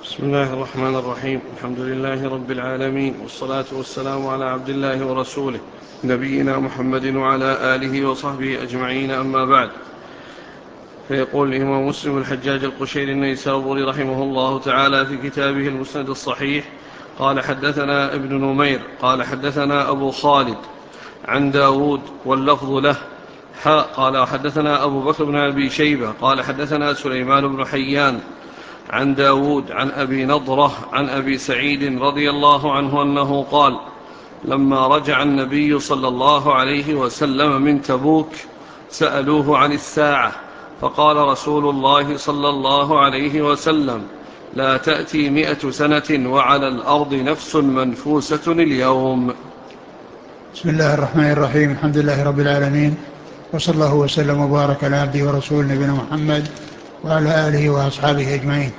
بسم الله الرحمن الرحيم. الحمد لله رب العالمين، والصلاة والسلام على عبد الله ورسوله نبينا محمد وعلى آله وصحبه أجمعين، أما بعد. فيقول الإمام مسلم الحجاج القشيري النيسابوري رحمه الله تعالى في كتابه المسند الصحيح: قال حدثنا ابن نمير قال حدثنا أبو خالد عن داود واللفظ له. قال حدثنا أبو بكر بن أبي شيبة قال حدثنا سليمان بن حيان عن داود عن أبي نضرة عن أبي سعيد رضي الله عنه أنه قال: لما رجع النبي صلى الله عليه وسلم من تبوك سألوه عن الساعة، فقال رسول الله صلى الله عليه وسلم: لا تأتي 100 سنة وعلى الأرض نفس منفوسة اليوم. بسم الله الرحمن الرحيم. الحمد لله رب العالمين، وصلى الله وسلم وبارك على عبده ورسوله نبينا محمد وعلى آله وأصحابه أجمعين.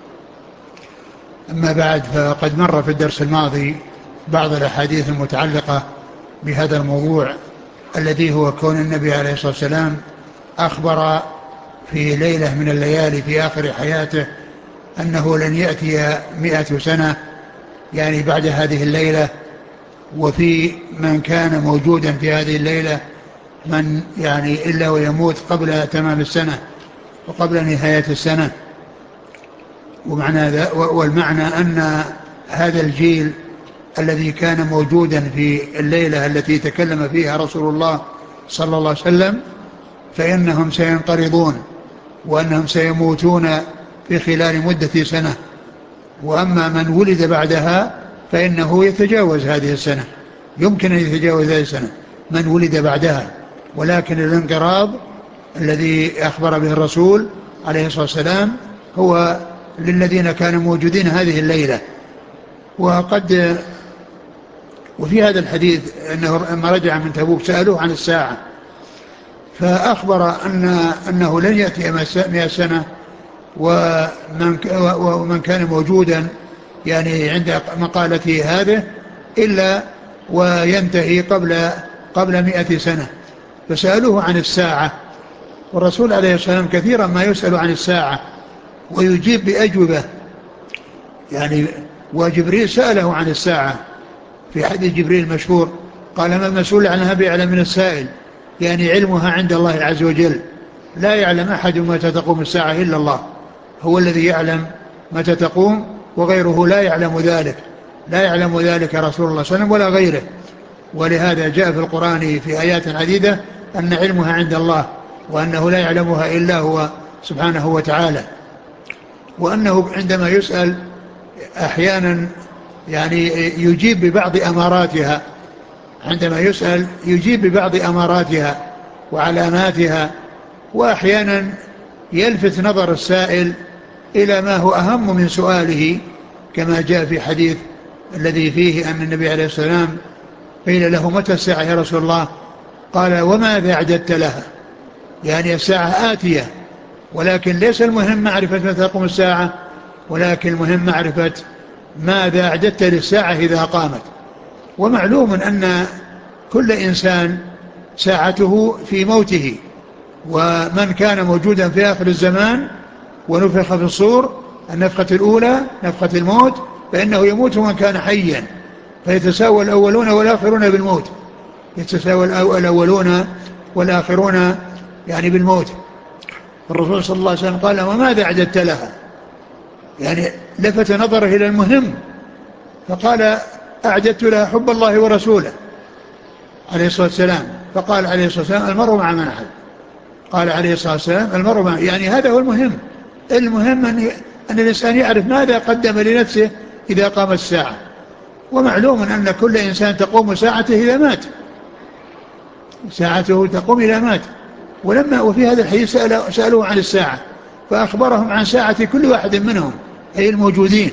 أما بعد، فقد مر في الدرس الماضي بعض الأحاديث المتعلقة بهذا الموضوع، الذي هو كون النبي عليه الصلاة والسلام أخبر في ليلة من الليالي في آخر حياته أنه لن يأتي 100 سنة، يعني بعد هذه الليلة، وفي من كان موجودا في هذه الليلة من يعني إلا ويموت قبل تمام السنة وقبل نهاية السنة. والمعنى أن هذا الجيل الذي كان موجودا في الليلة التي تكلم فيها رسول الله صلى الله عليه وسلم فإنهم سينقرضون، وأنهم سيموتون في خلال مدة سنة. وأما من ولد بعدها فإنه يتجاوز هذه السنة، يمكن أن يتجاوز هذه السنة من ولد بعدها، ولكن الانقراض الذي أخبر به الرسول عليه الصلاة والسلام هو للذين كانوا موجودين هذه الليلة. وفي هذا الحديث أنه لما رجع من تبوك سألوه عن الساعة، فأخبر أنه لن يأتي 100 سنة، ومن كان موجودا يعني عند مقالته هذه إلا وينتهي قبل 100 سنة. فسألوه عن الساعة، والرسول عليه الصلاة والسلام كثيرا ما يسأل عن الساعة ويجيب بأجوبة، يعني وجبريل سأله عن الساعة في حديث جبريل المشهور، قال: ما المسؤول عنها بأعلم من السائل، يعني علمها عند الله عز وجل، لا يعلم أحد متى تقوم الساعة إلا الله، هو الذي يعلم متى تقوم، وغيره لا يعلم ذلك، لا يعلم ذلك رسول الله صلى الله عليه وسلم ولا غيره. ولهذا جاء في القرآن في آيات عديدة أن علمها عند الله، وأنه لا يعلمها إلا هو سبحانه وتعالى، وأنه عندما يسأل أحيانا يعني يجيب ببعض أماراتها، عندما يسأل يجيب ببعض أماراتها وعلاماتها، وأحيانا يلفت نظر السائل إلى ما هو أهم من سؤاله، كما جاء في حديث الذي فيه أن النبي عليه الصلاة والسلام قيل له: متى الساعة يا رسول الله؟ قال: وماذا أعددت لها؟ يعني الساعة آتية، ولكن ليس المهم معرفة متى تقوم الساعة، ولكن المهم معرفة ماذا أعددت للساعة إذا قامت. ومعلوم أن كل إنسان ساعته في موته، ومن كان موجودا في آخر الزمان ونفخ في الصور النفخة الأولى نفخة الموت فإنه يموت من كان حيا، فيتساوى الأولون والآخرون بالموت، يتساوى الأولون والآخرون يعني بالموت. الرسول صلى الله عليه وسلم قال: وماذا أعددت لها؟ يعني لفت نظره إلى المهم، فقال: أعددت لها حب الله ورسوله عليه الصلاة والسلام. فقال عليه الصلاة والسلام: المرء مع من أحب. قال عليه الصلاة والسلام: المرء مع، يعني هذا هو المهم. المهم أن الإنسان يعرف ماذا قدم لنفسه إذا قامت الساعة. ومعلوم أن كل إنسان تقوم ساعته إذا مات، ساعته تقوم إذا مات. وفي هذا الحديث سألوه عن الساعة، فأخبرهم عن ساعة كل واحد منهم أي الموجودين،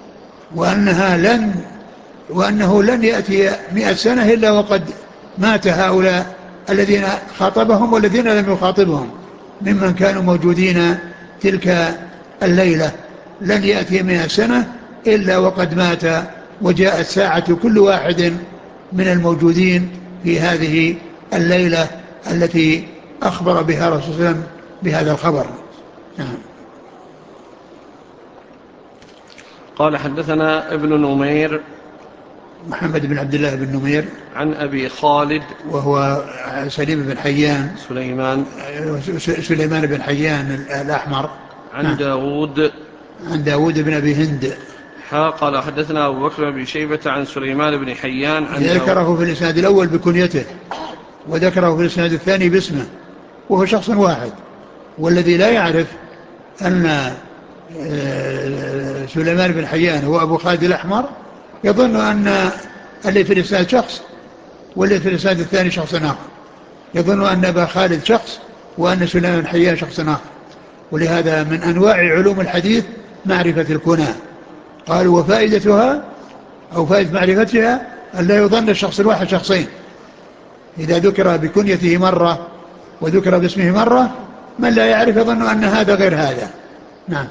وأنه لن يأتي 100 سنة إلا وقد مات هؤلاء الذين خاطبهم والذين لم يخاطبهم ممن كانوا موجودين تلك الليلة. لن يأتي 100 سنة إلا وقد مات، وجاءت ساعة كل واحد من الموجودين في هذه الليلة التي أخبر بها رسول الله صلى الله عليه وسلم بهذا الخبر. قال حدثنا ابن نمير محمد بن عبد الله بن نمير عن أبي خالد وهو سليم بن حيان سليمان بن حيان الأحمر عن داود عن داود بن أبي هند. قال حدثنا أبو بكر بن شيبة عن سليمان بن حيان عن ذكره في الإسناد الأول بكنيته وذكره في الإسناد الثاني باسمه وهو شخص واحد. والذي لا يعرف أن سليمان بن حيان هو أبو خالد الأحمر يظن أن اللي في الإسناد شخص واللي في الإسناد الثاني شخص آخر، يظن أن أبا خالد شخص وأن سليمان بن حيان شخص آخر. ولهذا من أنواع علوم الحديث معرفة الكنى. قالوا وفائدتها أو فائدة معرفتها أن لا يظن الشخص الواحد شخصين. إذا ذكر بكنيته مرة وذكر باسمه مرة من لا يعرف يظن أن هذا غير هذا. نعم.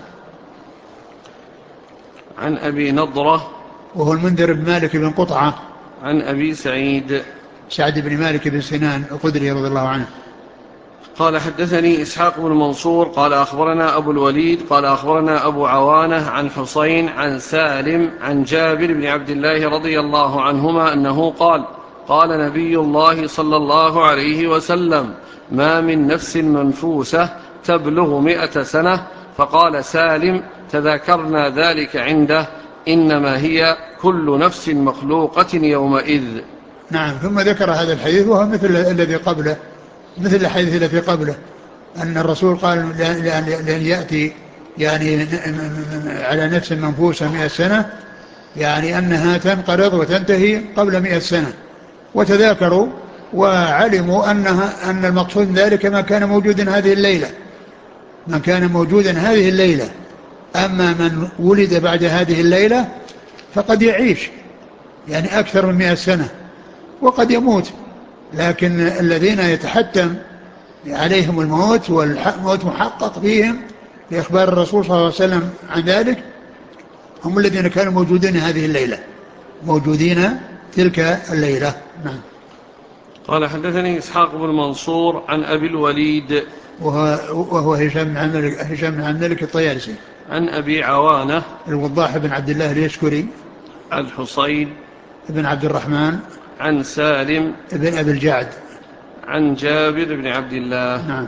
عن أبي نضرة وهو المنذر بن مالك بن قطعة عن أبي سعد بن مالك بن سنان الخدري رضي الله عنه قال حدثني إسحاق بن منصور قال أخبرنا أبو الوليد قال أخبرنا أبو عوانة عن حسين عن سالم عن جابر بن عبد الله رضي الله عنهما أنه قال قال نبي الله صلى الله عليه وسلم ما من نفس منفوسة تبلغ 100 سنة. فقال سالم تذاكرنا ذلك عنده إنما هي كل نفس مخلوقة يومئذ. نعم. ثم ذكر هذا الحديث وهو مثل الذي قبله، مثل الحديث الذي قبله، أن الرسول قال لأن يأتي يعني على نفس منفوسة 100 سنة، يعني أنها تنقرض وتنتهي قبل 100 سنة. وتذاكروا وعلموا أن المقصود ذلك ما كان موجودا هذه الليلة، من كان موجودا هذه الليلة. أما من ولد بعد هذه الليلة فقد يعيش يعني أكثر من 100 سنة وقد يموت. لكن الذين يتحتم عليهم الموت والموت محقق فيهم لإخبار الرسول صلى الله عليه وسلم عن ذلك هم الذين كانوا موجودين هذه الليلة، موجودين تلك الليلة. نعم. قال حدثني إسحاق بن منصور عن أبي الوليد وهو هشام بن عبد الملك الطيالسي عن أبي عوانة الوضاح بن عبد الله اليشكري عن حسين بن عبد الرحمن عن سالم بن أبي الجعد عن جابر بن عبد الله. نعم.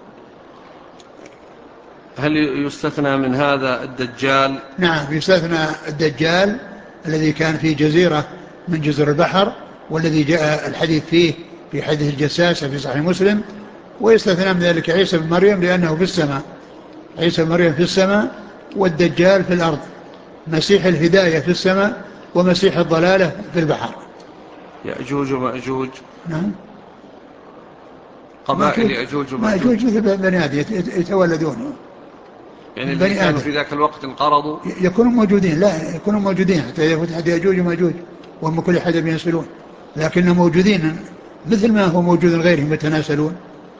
هل يستثنى من هذا الدجال؟ نعم يستثنى الدجال الذي كان في جزيرة من جزر البحر والذي جاء الحديث فيه في حديث الجساسة في صحيح مسلم. ويستثنى من ذلك عيسى بن مريم لأنه في السماء، عيسى بن مريم في السماء والدجال في الأرض، مسيح الهداية في السماء ومسيح الضلالة في البحر. يأجوج ومأجوج. نعم. قبائل يأجوج ومأجوج مثل بني آدم يتولدون، يعني اللي كانوا في ذاك الوقت انقرضوا يكونوا موجودين، لا يكونوا موجودين حتى إذا فتحت يأجوج ومأجوج وهم كل حدب ينسلون، لكنهم موجودين مثل ما هو موجود غيرهم يتناسلون،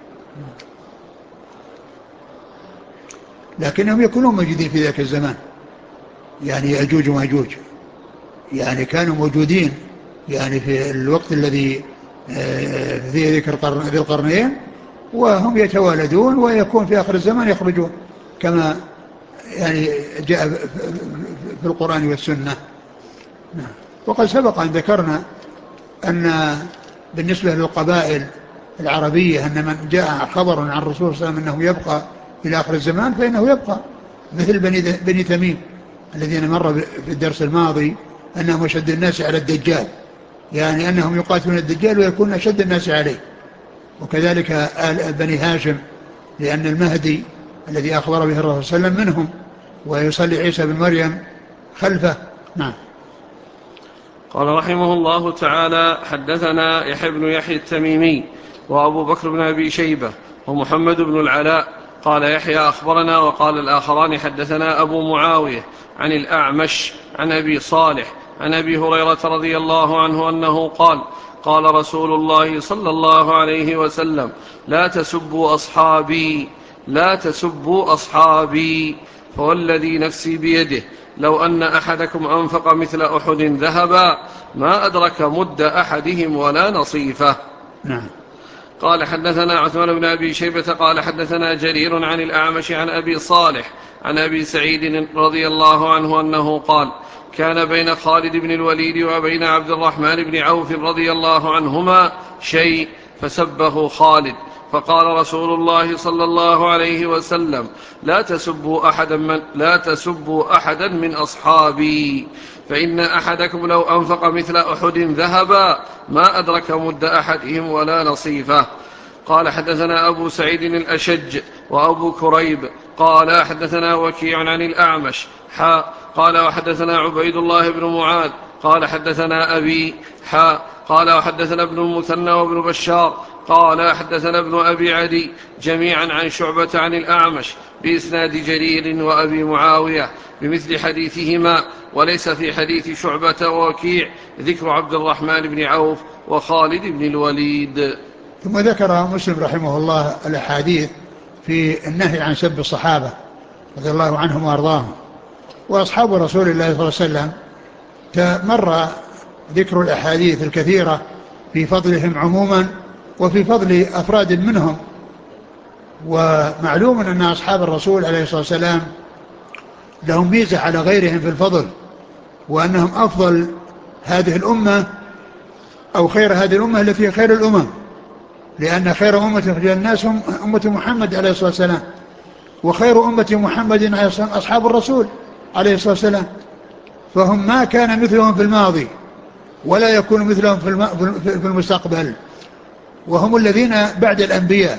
لكنهم يكونون موجودين في ذاك الزمان. يعني يأجوج ومأجوج يعني كانوا موجودين يعني في الوقت الذي في ذكر ذي القرنين، وهم يتوالدون ويكون في آخر الزمان يخرجون كما يعني جاء في القرآن والسنة. وقد سبق أن ذكرنا أن بالنسبة للقبائل العربية أن من جاء خبر عن الرسول صلى الله عليه وسلم أنه يبقى إلى آخر الزمان فإنه يبقى، مثل بني تميم الذين مر في الدرس الماضي أنهم أشد الناس على الدجال، يعني أنهم يقاتلون الدجال ويكون أشد الناس عليه. وكذلك بني هاشم لأن المهدي الذي أخبر به الرسول صلى الله عليه وسلم منهم ويصلي عيسى بن مريم خلفه. نعم. قال رحمه الله تعالى حدثنا يحيى بن يحيى التميمي وأبو بكر بن أبي شيبة ومحمد بن العلاء قال يحيى أخبرنا وقال الآخران حدثنا أبو معاوية عن الأعمش عن أبي صالح عن أبي هريرة رضي الله عنه أنه قال قال رسول الله صلى الله عليه وسلم لا تسبوا أصحابي فوالذي نفسي بيده لو أن أحدكم أنفق مثل أحد ذهبا ما أدرك مد أحدهم ولا نصيفه. نعم. قال حدثنا عثمان بن أبي شيبة قال حدثنا جرير عن الأعمش عن أبي صالح عن أبي سعيد رضي الله عنه أنه قال كان بين خالد بن الوليد وبين عبد الرحمن بن عوف رضي الله عنهما شيء فسبه خالد فقال رسول الله صلى الله عليه وسلم لا تسبوا أحدا من أصحابي فإن أحدكم لو أنفق مثل أحد ذهبا ما أدرك مد أحدهم ولا نصيفه. قال حدثنا أبو سعيد الأشج وأبو كريب قال حدثنا وكيع عن الأعمش قال وحدثنا عبيد الله بن معاذ قال حدثنا أبي قال وحدثنا ابن المثنى وابن بشار قال حدثنا ابن أبي عدي جميعا عن شعبة عن الأعمش بإسناد جرير وأبي معاوية بمثل حديثهما وليس في حديث شعبة ووكيع ذكر عبد الرحمن بن عوف وخالد بن الوليد. ثم ذكر مسلم رحمه الله الأحاديث في النهي عن سب الصحابة رضي الله عنهم وأرضاهم. وأصحاب رسول الله صلى الله عليه وسلم مر ذكر الأحاديث الكثيرة في فضلهم عموما وفي فضل أفراد منهم. ومعلوم أن أصحاب الرسول عليه الصلاة والسلام لهم ميزة على غيرهم في الفضل، وأنهم أفضل هذه الأمة أو خير هذه الأمة التي خير الأمم، لأن خير أمة خير الناس هم أمة محمد عليه الصلاة والسلام، وخير أمة محمد عليه الصلاة والسلام أصحاب الرسول عليه الصلاة والسلام، فهم ما كان مثلهم في الماضي ولا يكون مثلهم في المستقبل، وهم الذين بعد الأنبياء،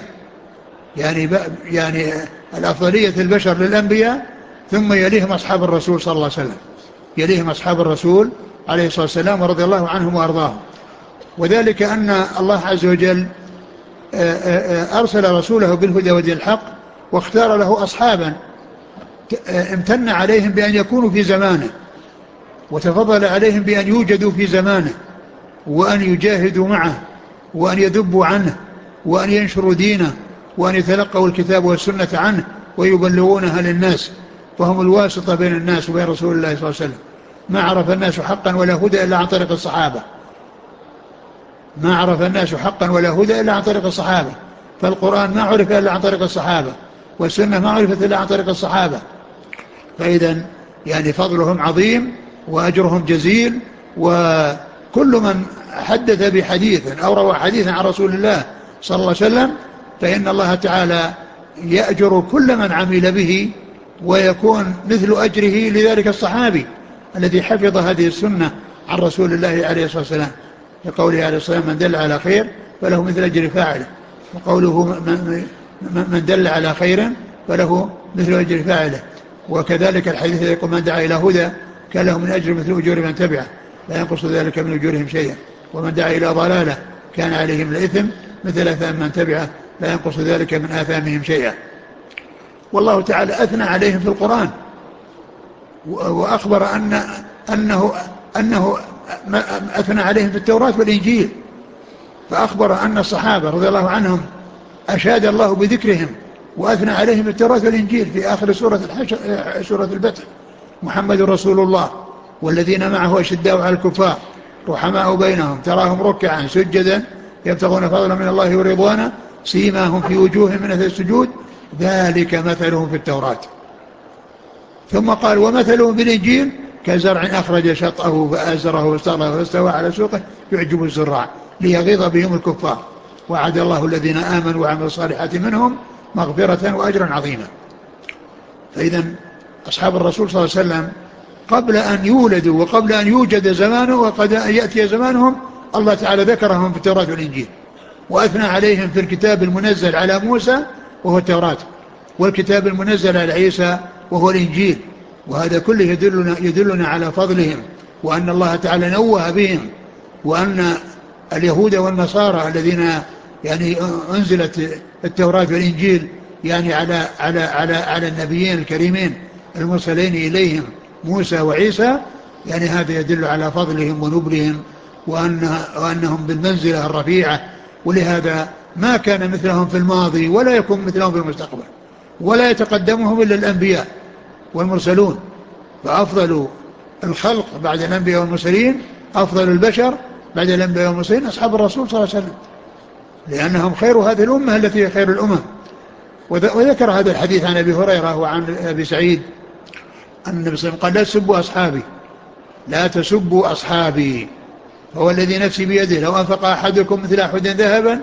يعني الأفضلية البشر للأنبياء، ثم يليهم أصحاب الرسول صلى الله عليه وسلم، يليهم أصحاب الرسول عليه الصلاة والسلام ورضي الله عنهم وأرضاهم. وذلك أن الله عز وجل أرسل رسوله بالهدى ودين الحق، واختار له أصحابا امتن عليهم بأن يكونوا في زمانه، وتفضل عليهم بأن يوجدوا في زمانه، وأن يجاهدوا معه، وأن يذبوا عنه، وأن ينشروا دينه، وأن يتلقوا الكتاب والسنة عنه ويبلغونها للناس، وهم الواسطة بين الناس وبين رسول الله صلى الله عليه وسلم. ما عرف الناس حقا ولا هدى إلا عن طريق الصحابة، ما عرف الناس حقا ولا هدى إلا عن طريق الصحابة. فالقرآن ما عرف إلا عن طريق الصحابة، والسنة ما عرفت إلا عن طريق الصحابة. فإذا يعني فضلهم عظيم وأجرهم جزيل. وكل من حدث بحديث أو روى حديثا عن رسول الله صلى الله عليه وسلم فإن الله تعالى يأجر كل من عمل به، ويكون مثل أجره لذلك الصحابي الذي حفظ هذه السنة عن رسول الله عليه الصلاة والسلام، لقوله عليه الصلاة والسلام: من دل على خير فله مثل أجر فاعله. وقوله من دل على خير فله مثل أجر فاعله. وكذلك الحديث يقول: من دعا إلى هدى كان له من أجر مثل أجور من تبعه لا ينقص ذلك من أجورهم شيئا، ومن دعا إلى ضلالة كان عليهم الإثم مثل آثام من تبعه لا ينقص ذلك من آثامهم شيئا. والله تعالى أثنى عليهم في القرآن، وأخبر أنه أثنى عليهم في التوراة والإنجيل، فأخبر أن الصحابة رضي الله عنهم أشاد الله بذكرهم وأثنى عليهم في التوراة والإنجيل في آخر سورة الفتح: محمد رسول الله والذين معه أشداء على الكفار رحماء بينهم تراهم ركعا سجدا يبتغون فضلا من الله ورضوانا سيماهم في وجوههم من أثر السجود ذلك مثلهم في التوراة. ثم قال: ومثلهم في الإنجيل كزرع أخرج شطأه فآزره واستغلظ فاستوى على سوقه يعجب الزراع ليغيظ بهم الكفار وعد الله الذين آمنوا وعملوا الصالحات منهم مغفرة وأجرا عظيما. فإذا أصحاب الرسول صلى الله عليه وسلم قبل أن يولدوا وقبل أن يوجد زمانه وقد يأتي زمانهم الله تعالى ذكرهم في التوراة والإنجيل، وأثنى عليهم في الكتاب المنزل على موسى وهو التوراة، والكتاب المنزل على عيسى وهو الإنجيل. وهذا كله يدلنا على فضلهم، وأن الله تعالى نوه بهم، وأن اليهود والنصارى الذين يعني أنزلت التوراة والإنجيل يعني على النبيين الكريمين المرسلين إليهم موسى وعيسى، يعني هذا يدل على فضلهم ونبلهم وأنهم بالمنزلة الرفيعة. ولهذا ما كان مثلهم في الماضي ولا يكون مثلهم في المستقبل، ولا يتقدمهم إلا الأنبياء والمرسلون. فأفضل الخلق بعد الأنبياء والمرسلين، أفضل البشر بعد الأنبياء والمرسلين أصحاب الرسول صلى الله عليه وسلم. لأنهم خير هذه الأمة التي هي خير الأمم. وذكر هذا الحديث عن أبي هريرة وعن أبي سعيد أن النبي صلى الله عليه وسلم قال لا تسبوا أصحابي، لا تسبوا أصحابي، هو الذي نفسي بيده لو أنفق أحدكم مثل أحد ذهبا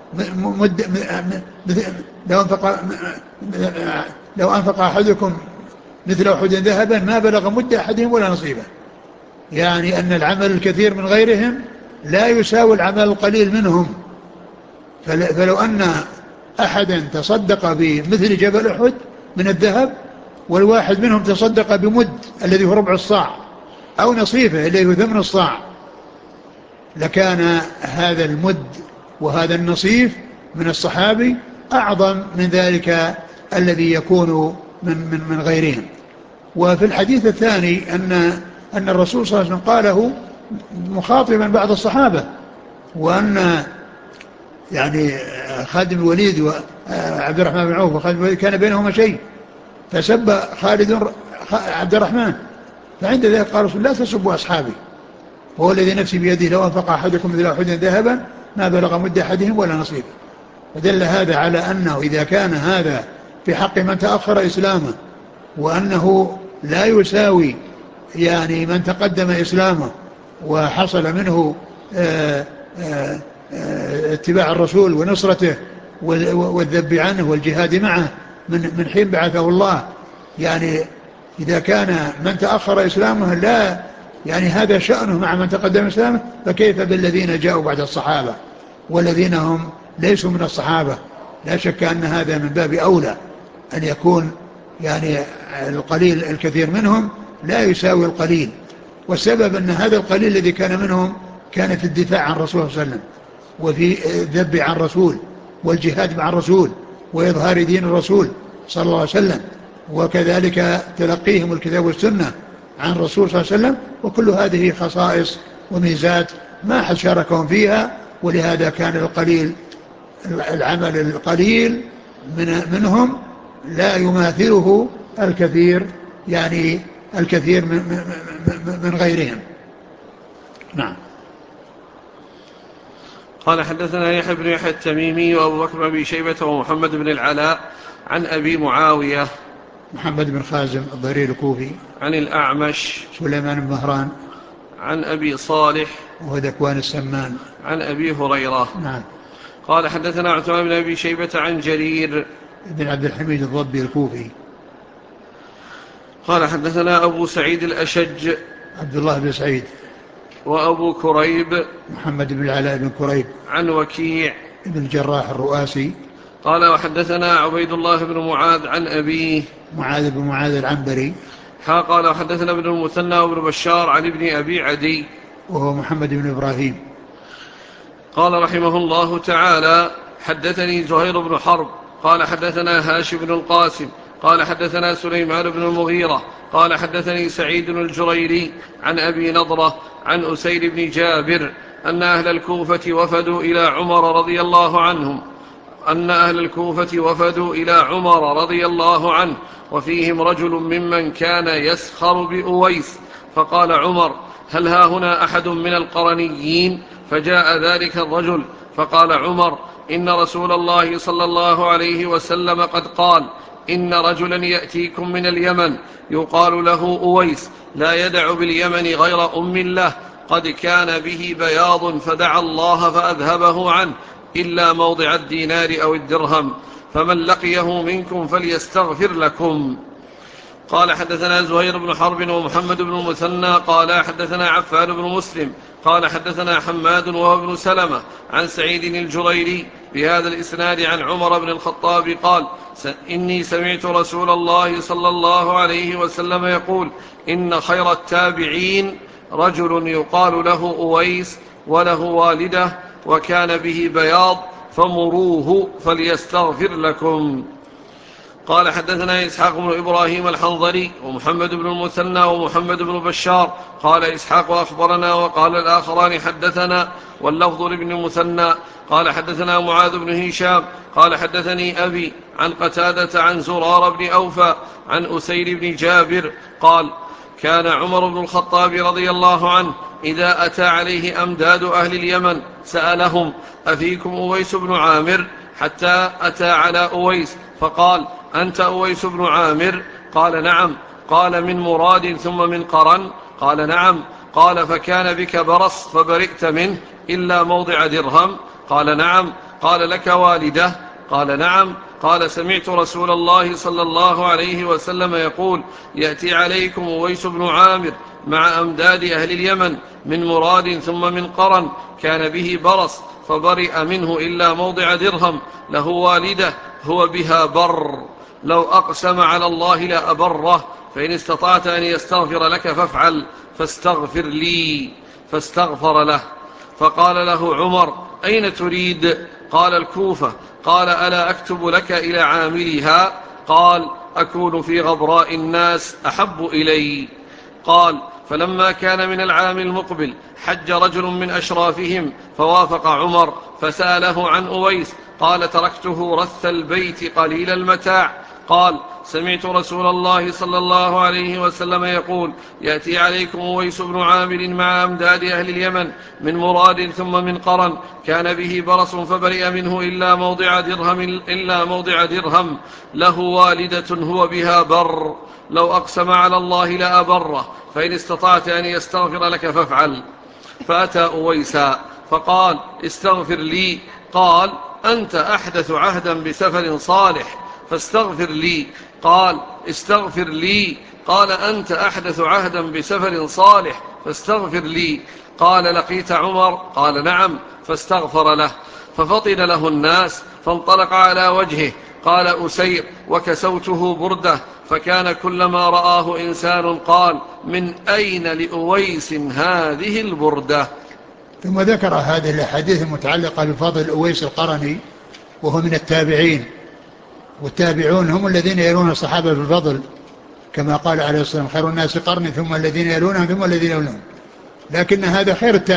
لو أنفق أحدكم مثل أحد ذهبا ما بلغ مد أحدهم ولا نصيبه. يعني أن العمل الكثير من غيرهم لا يساوي العمل القليل منهم. فلو أن أحدا تصدق بمثل جبل أحد من الذهب، والواحد منهم تصدق بمد الذي هو ربع الصاع أو نصيفه الذي هو ثمن الصاع، لكان هذا المد وهذا النصيف من الصحابي أعظم من ذلك الذي يكون من غيرهم. وفي الحديث الثاني أن الرسول صلى الله عليه وسلم قاله مخاطبا بعض الصحابة، وأن يعني خالد بن الوليد وعبد الرحمن بن عوف وخالد بن الوليد كان بينهما شيء، فسب خالد عبد الرحمن، فعند ذلك قال رسول لا تسبوا أصحابي، هو الذي نفسي بيده لو أنفق أحدكم مثل أحد ذهبا ما بلغ مد أحدهم ولا نصيبه. ودل هذا على أنه إذا كان هذا في حق من تأخر إسلامه، وأنه لا يساوي يعني من تقدم إسلامه وحصل منه اتباع الرسول ونصرته والذب عنه والجهاد معه من حين بعثه الله، يعني إذا كان من تأخر إسلامه لا يعني هذا شأنه مع من تقدم إسلامه، فكيف بالذين جاءوا بعد الصحابة والذين هم ليسوا من الصحابة؟ لا شك أن هذا من باب أولى أن يكون يعني القليل الكثير منهم لا يساوي القليل. والسبب أن هذا القليل الذي كان منهم كان في الدفاع عن الرسول صلى الله عليه وسلم، وفي الذب عن الرسول والجهاد مع الرسول وإظهار دين الرسول صلى الله عليه وسلم، وكذلك تلقيهم الكتاب والسنة عن الرسول صلى الله عليه وسلم. وكل هذه خصائص وميزات ما حد شاركهم فيها، ولهذا كان العمل القليل منهم لا يماثله الكثير، يعني الكثير من غيرهم. نعم. قال حدثنا يحيى بن يحيى التميمي وأبو بكر بن أبي شيبة ومحمد بن العلاء عن أبي معاوية محمد بن خازم الضرير الكوفي عن الأعمش سليمان بن مهران عن أبي صالح وهو ذكوان السمان عن أبي هريرة. نعم. قال حدثنا عثمان بن أبي شيبة عن جرير بن عبد الحميد الضبي الكوفي. قال حدثنا أبو سعيد الأشج عبد الله بن سعيد. وأبو كريب محمد بن العلاء بن كريب عن وكيع بن الجراح الرؤاسي. قال وحدثنا عبيد الله بن معاذ عن أبيه معاذ بن معاذ العنبري. قال وحدثنا ابن المثنى وابن بشار عن ابن أبي عدي وهو محمد بن إبراهيم. قال رحمه الله تعالى حدثني زهير بن حرب قال حدثنا هاشم بن القاسم قال حدثنا سليمان بن المغيرة قال حدثني سعيد الجريري عن أبي نضرة عن أسير بن جابر أن أهل الكوفة وفدوا إلى عمر رضي الله عنه وفيهم رجل ممن كان يسخر بأويس، فقال عمر هل ها هنا أحد من القرنيين؟ فجاء ذلك الرجل فقال عمر إن رسول الله صلى الله عليه وسلم قد قال إن رجلا يأتيكم من اليمن يقال له أويس لا يدع باليمن غير أم له قد كان به بياض فدعا الله فأذهبه عنه إلا موضع الدينار أو الدرهم، فمن لقيه منكم فليستغفر لكم. قال حدثنا زهير بن حرب ومحمد بن المثنى قال حدثنا عفان بن مسلم قال حدثنا حماد وهو ابن سلمة عن سعيد الجريري بهذا الإسناد عن عمر بن الخطاب قال إني سمعت رسول الله صلى الله عليه وسلم يقول إن خير التابعين رجل يقال له أويس وله والدة وكان به بياض فمروه فليستغفر لكم. قال حدثنا إسحاق بن إبراهيم الحنظلي ومحمد بن المثنى ومحمد بن بشار قال إسحاق أخبرنا وقال الآخران حدثنا واللفظ لابن المثنى قال حدثنا معاذ بن هشام قال حدثني أبي عن قتادة عن زرار بن أوفى عن أسير بن جابر قال كان عمر بن الخطاب رضي الله عنه إذا أتى عليه أمداد أهل اليمن سألهم: أفيكم أويس بن عامر؟ حتى أتى على أويس فقال: أنت أويس بن عامر؟ قال: نعم. قال: من مراد ثم من قرن؟ قال: نعم. قال: فكان بك برص فبرئت منه إلا موضع درهم؟ قال: نعم. قال: لك والدة؟ قال: نعم. قال: سمعت رسول الله صلى الله عليه وسلم يقول: يأتي عليكم أويس بن عامر مع أمداد أهل اليمن من مراد ثم من قرن، كان به برص فبرئ منه إلا موضع درهم، له والدة هو بها بر، لو أقسم على الله لأبره، فإن استطعت أن يستغفر لك فافعل، فاستغفر لي. فاستغفر له. فقال له عمر: أين تريد؟ قال: الكوفة. قال: ألا أكتب لك إلى عاملها؟ قال: أكون في غبراء الناس أحب إلي. قال: فلما كان من العام المقبل حج رجل من أشرافهم فوافق عمر فسأله عن أويس، قال: تركته رث البيت قليل المتاع. قال: سمعت رسول الله صلى الله عليه وسلم يقول: يأتي عليكم أويس بن عامر مع أمداد أهل اليمن من مراد ثم من قرن، كان به برص فبرئ منه إلا موضع درهم، له والدة هو بها بر، لو أقسم على الله لأبره، فإن استطعت أن يستغفر لك فافعل. فأتى أويسا فقال: استغفر لي. قال: أنت أحدث عهدا بسفر صالح فاستغفر لي. قال: استغفر لي. قال: أنت أحدث عهدا بسفر صالح فاستغفر لي. قال: لقيت عمر؟ قال: نعم. فاستغفر له. ففطن له الناس فانطلق على وجهه. قال أسير: وكسوته بردة، فكان كلما رآه إنسان قال: من أين لأويس هذه البردة؟ ثم ذكر هذه الأحاديث المتعلقة بفضل أويس القرني، وهو من التابعين، والتابعون هم الذين يلون الصحابة بالفضل، كما قال عليه الصلاة والسلام: خير الناس قرني ثم الذين يلونهم ثم الذين يلونهم. لكن هذا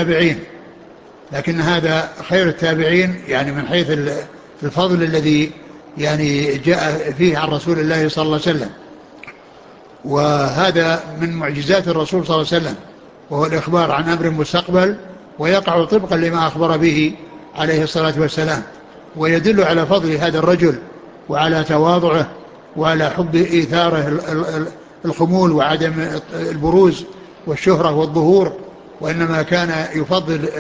خير التابعين يعني من حيث الفضل الذي يعني جاء فيه عن رسول الله صلى الله عليه وسلم. وهذا من معجزات الرسول صلى الله عليه وسلم، وهو الإخبار عن أمر مستقبل ويقع طبقا لما أخبر به عليه الصلاة والسلام، ويدل على فضل هذا الرجل وعلى تواضعه وعلى حب إيثاره الخمول وعدم البروز والشهرة والظهور، وإنما كان يفضل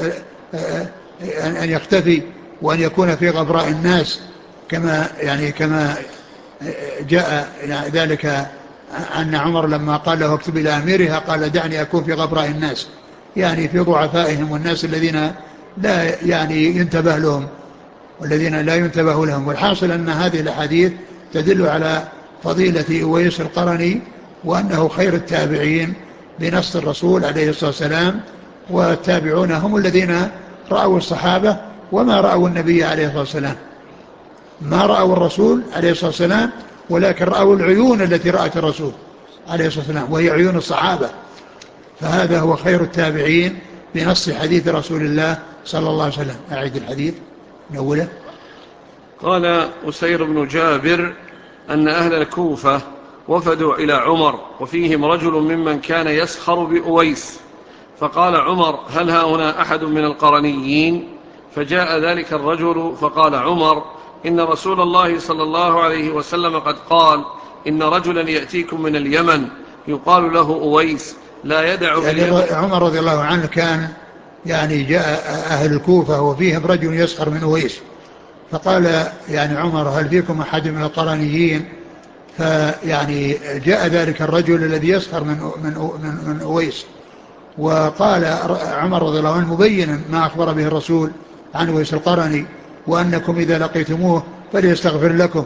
أن يختفي وأن يكون في غبراء الناس، كما جاء ذلك أن عمر لما قال له: اكتب إلى أميرها، قال: دعني أكون في غبراء الناس، يعني في ضعفائهم والناس الذين لا يعني ينتبه لهم والذين لا ينتبه لهم. والحاصل أن هذه الأحاديث تدل على فضيلة أويس القرني، وأنه خير التابعين بنص الرسول عليه الصلاة والسلام، والتابعون هم الذين رأوا الصحابة وما رأوا النبي عليه الصلاة والسلام، ما رأوا الرسول عليه الصلاة والسلام، ولكن رأوا العيون التي رأت الرسول عليه الصلاة والسلام، وهي عيون الصحابة. فهذا هو خير التابعين بنص حديث رسول الله صلى الله عليه وسلم. أعيد الحديث من أوله. قال أسير بن جابر أن أهل الكوفة وفدوا إلى عمر وفيهم رجل ممن كان يسخر بأويس، فقال عمر: هل ها هنا أحد من القرنيين؟ فجاء ذلك الرجل فقال عمر: إن رسول الله صلى الله عليه وسلم قد قال: إن رجلا يأتيكم من اليمن يقال له أويس لا يدع يعني عمر رضي الله عنه كان يعني جاء أهل الكوفة وفيهم رجل يسخر من أويس، فقال يعني عمر: هل فيكم أحد من القرنيين؟ فيعني جاء ذلك الرجل الذي يسخر من أويس، وقال عمر رضي الله عنه مبينا ما أخبر به الرسول عن أويس القرني: وأنكم إذا لقيتموه فليستغفر لكم.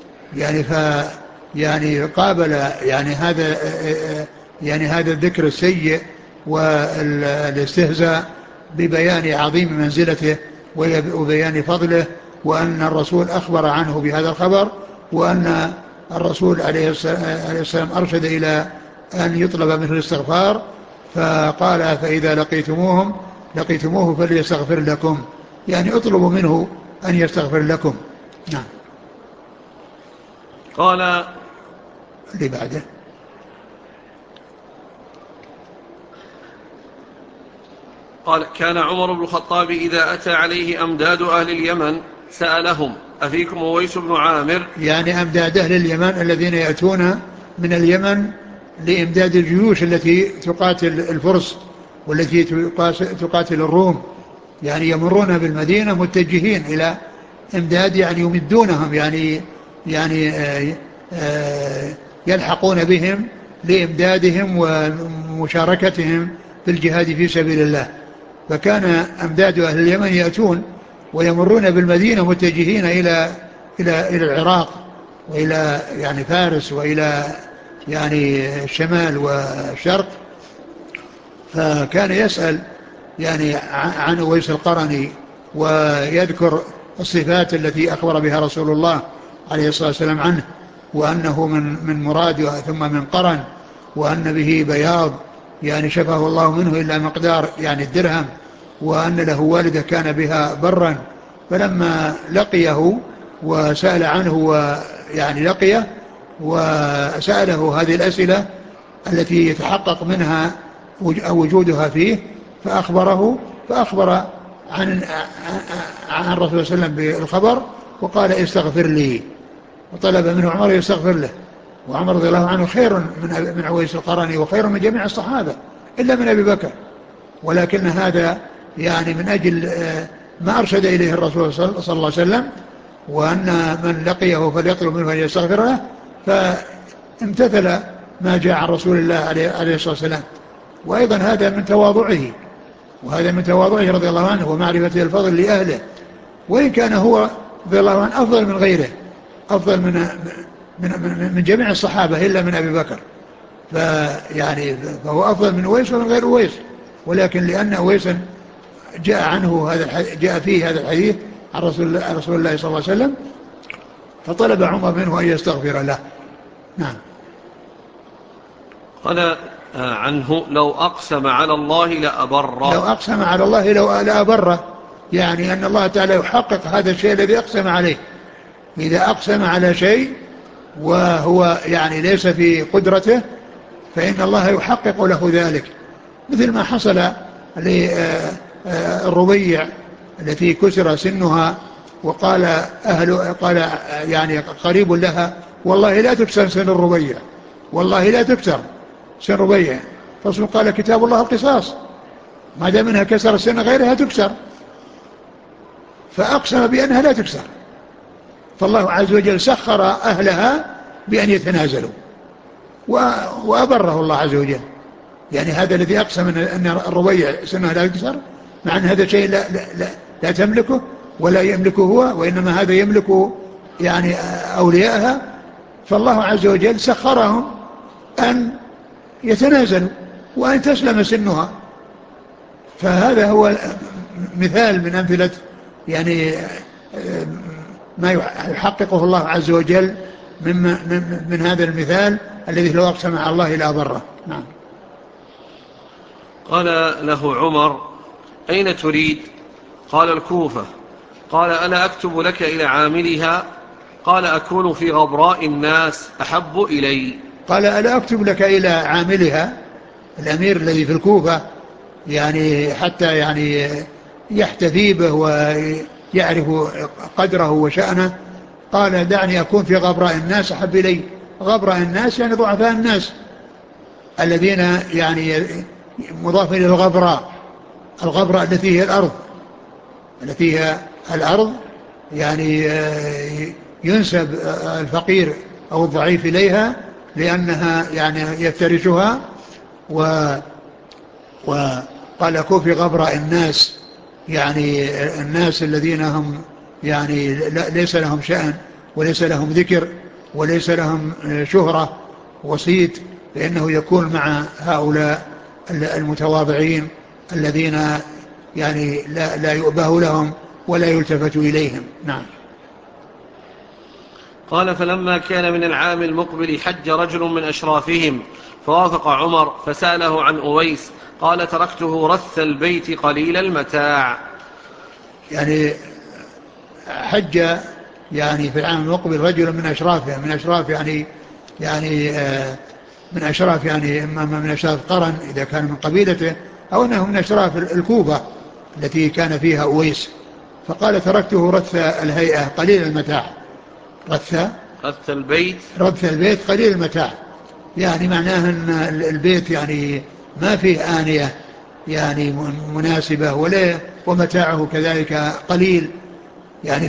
يعني قابل هذا الذكر السيء والاستهزاء ببيان عظيم منزلته وبيان فضله، وأن الرسول أخبر عنه بهذا الخبر، وأن الرسول عليه السلام أرشد إلى أن يطلب منه الاستغفار، فقال: فإذا لقيتموه فليستغفر لكم، يعني اطلبوا منه أن يستغفر لكم. نعم. قال اللي بعده: قال: كان عمر بن الخطاب إذا أتى عليه أمداد أهل اليمن سألهم: أفيكم أويس بن عامر؟ يعني أمداد أهل اليمن الذين يأتون من اليمن لإمداد الجيوش التي تقاتل الفرس والتي تقاتل الروم، يعني يمرون بالمدينة متجهين إلى إمداد، يعني يمدونهم، يعني يلحقون بهم لإمدادهم ومشاركتهم في الجهاد في سبيل الله. فكان أمداد أهل اليمن يأتون ويمرون بالمدينة متجهين إلى العراق وإلى يعني فارس وإلى يعني الشمال والشرق. فكان يسأل يعني عن أويس القرني ويذكر الصفات التي أخبر بها رسول الله عليه الصلاة والسلام عنه، وأنه من مراد ثم من قرن، وأن به بياض يعني شفاه الله منه إلا مقدار يعني الدرهم، وأن له والدة كان بها برا. فلما لقيه وسأل عنه ويعني لقيه وسأله هذه الأسئلة التي يتحقق منها وجودها فيه، فأخبر عن الرسول صلى الله عليه وسلم بالخبر، وقال: استغفر لي، وطلب منه عمر يستغفر له. وعمر رضي الله عنه خير من عويس القرني وخير من جميع الصحابة إلا من أبي بكر، ولكن هذا يعني من أجل ما أرشد إليه الرسول صلى الله عليه وسلم، وأن من لقيه فليطلب منه أن يستغفر له، فامتثل ما جاء عن رسول الله عليه الصلاة والسلام. وأيضا هذا من تواضعه، وهذا من تواضعه رضي الله عنه ومعرفة الفضل لأهله، وإن كان هو رضي الله عنه أفضل من غيره، أفضل من جميع الصحابة إلا من أبي بكر، فهو أفضل من أويس ومن غير أويس، ولكن لأن أويسا جاء فيه هذا الحديث عن رسول الله صلى الله عليه وسلم، فطلب عمر منه أن يستغفر له. نعم. قال عنه: لو أقسم على الله لأبره. لو أقسم على الله لأبره، يعني أن الله تعالى يحقق هذا الشيء الذي أقسم عليه. إذا أقسم على شيء وهو يعني ليس في قدرته فإن الله يحقق له ذلك، مثل ما حصل للربيع التي كسر سنها، وقال قال يعني قريب لها: والله لا تكسر سن الربيع، والله لا تكسر سن الربيع. فالرسول قال: كتاب الله القصاص، ما دام منها كسر السن غيرها تكسر، فأقسم بأنها لا تكسر. فالله عز وجل سخر أهلها بأن يتنازلوا، وأبره الله عز وجل. يعني هذا الذي أقسم أن الربيع سنها لا تكسر، مع أن هذا شيء لا تملكه ولا يملكه هو، وإنما هذا يملك يعني أولياءها، فالله عز وجل سخرهم أن يتنازلوا وأن تسلم سنها. فهذا هو مثال من أمثلة يعني ما يحققه الله عز وجل من هذا المثال الذي لو أقسم على الله لا بره. نعم. قال له عمر: أين تريد؟ قال: الكوفة. قال: ألا أكتب لك إلى عاملها؟ قال: أكون في غبراء الناس أحب إلي. قال: ألا أكتب لك إلى عاملها، الأمير الذي في الكوفة، يعني حتى يعني يحتفي به ويعرف قدره وشأنه. قال: دعني أكون في غبراء الناس أحب إلي. غبراء الناس يعني ضعفاء الناس الذين يعني مضاف إلى الغبراء، الغبراء التي هي الأرض، التي هي الأرض يعني ينسب الفقير أو الضعيف إليها لأنها يعني يفترشها. وقال: أكون في غبراء الناس، يعني الناس الذين هم يعني ليس لهم شأن وليس لهم ذكر وليس لهم شهرة وصيت، فإنه يكون مع هؤلاء المتواضعين الذين يعني لا يؤبه لهم ولا يلتفت إليهم. نعم. قال: فلما كان من العام المقبل حج رجل من أشرافهم فوافق عمر فسأله عن أويس. قال: تركته رث البيت قليل المتاع. يعني حج يعني في العام المقبل رجل من أشرافه، من أشراف يعني من أشراف يعني إما من أشراف قرن إذا كان من قبيلته، أو أنه من أشراف الكوفة التي كان فيها أويس. فقال تركته رث الهيئة قليل المتاع. رث البيت قليل المتاع، يعني معناه أن البيت يعني ما فيه آنية يعني مناسبة ولا ومتاعه كذلك قليل يعني.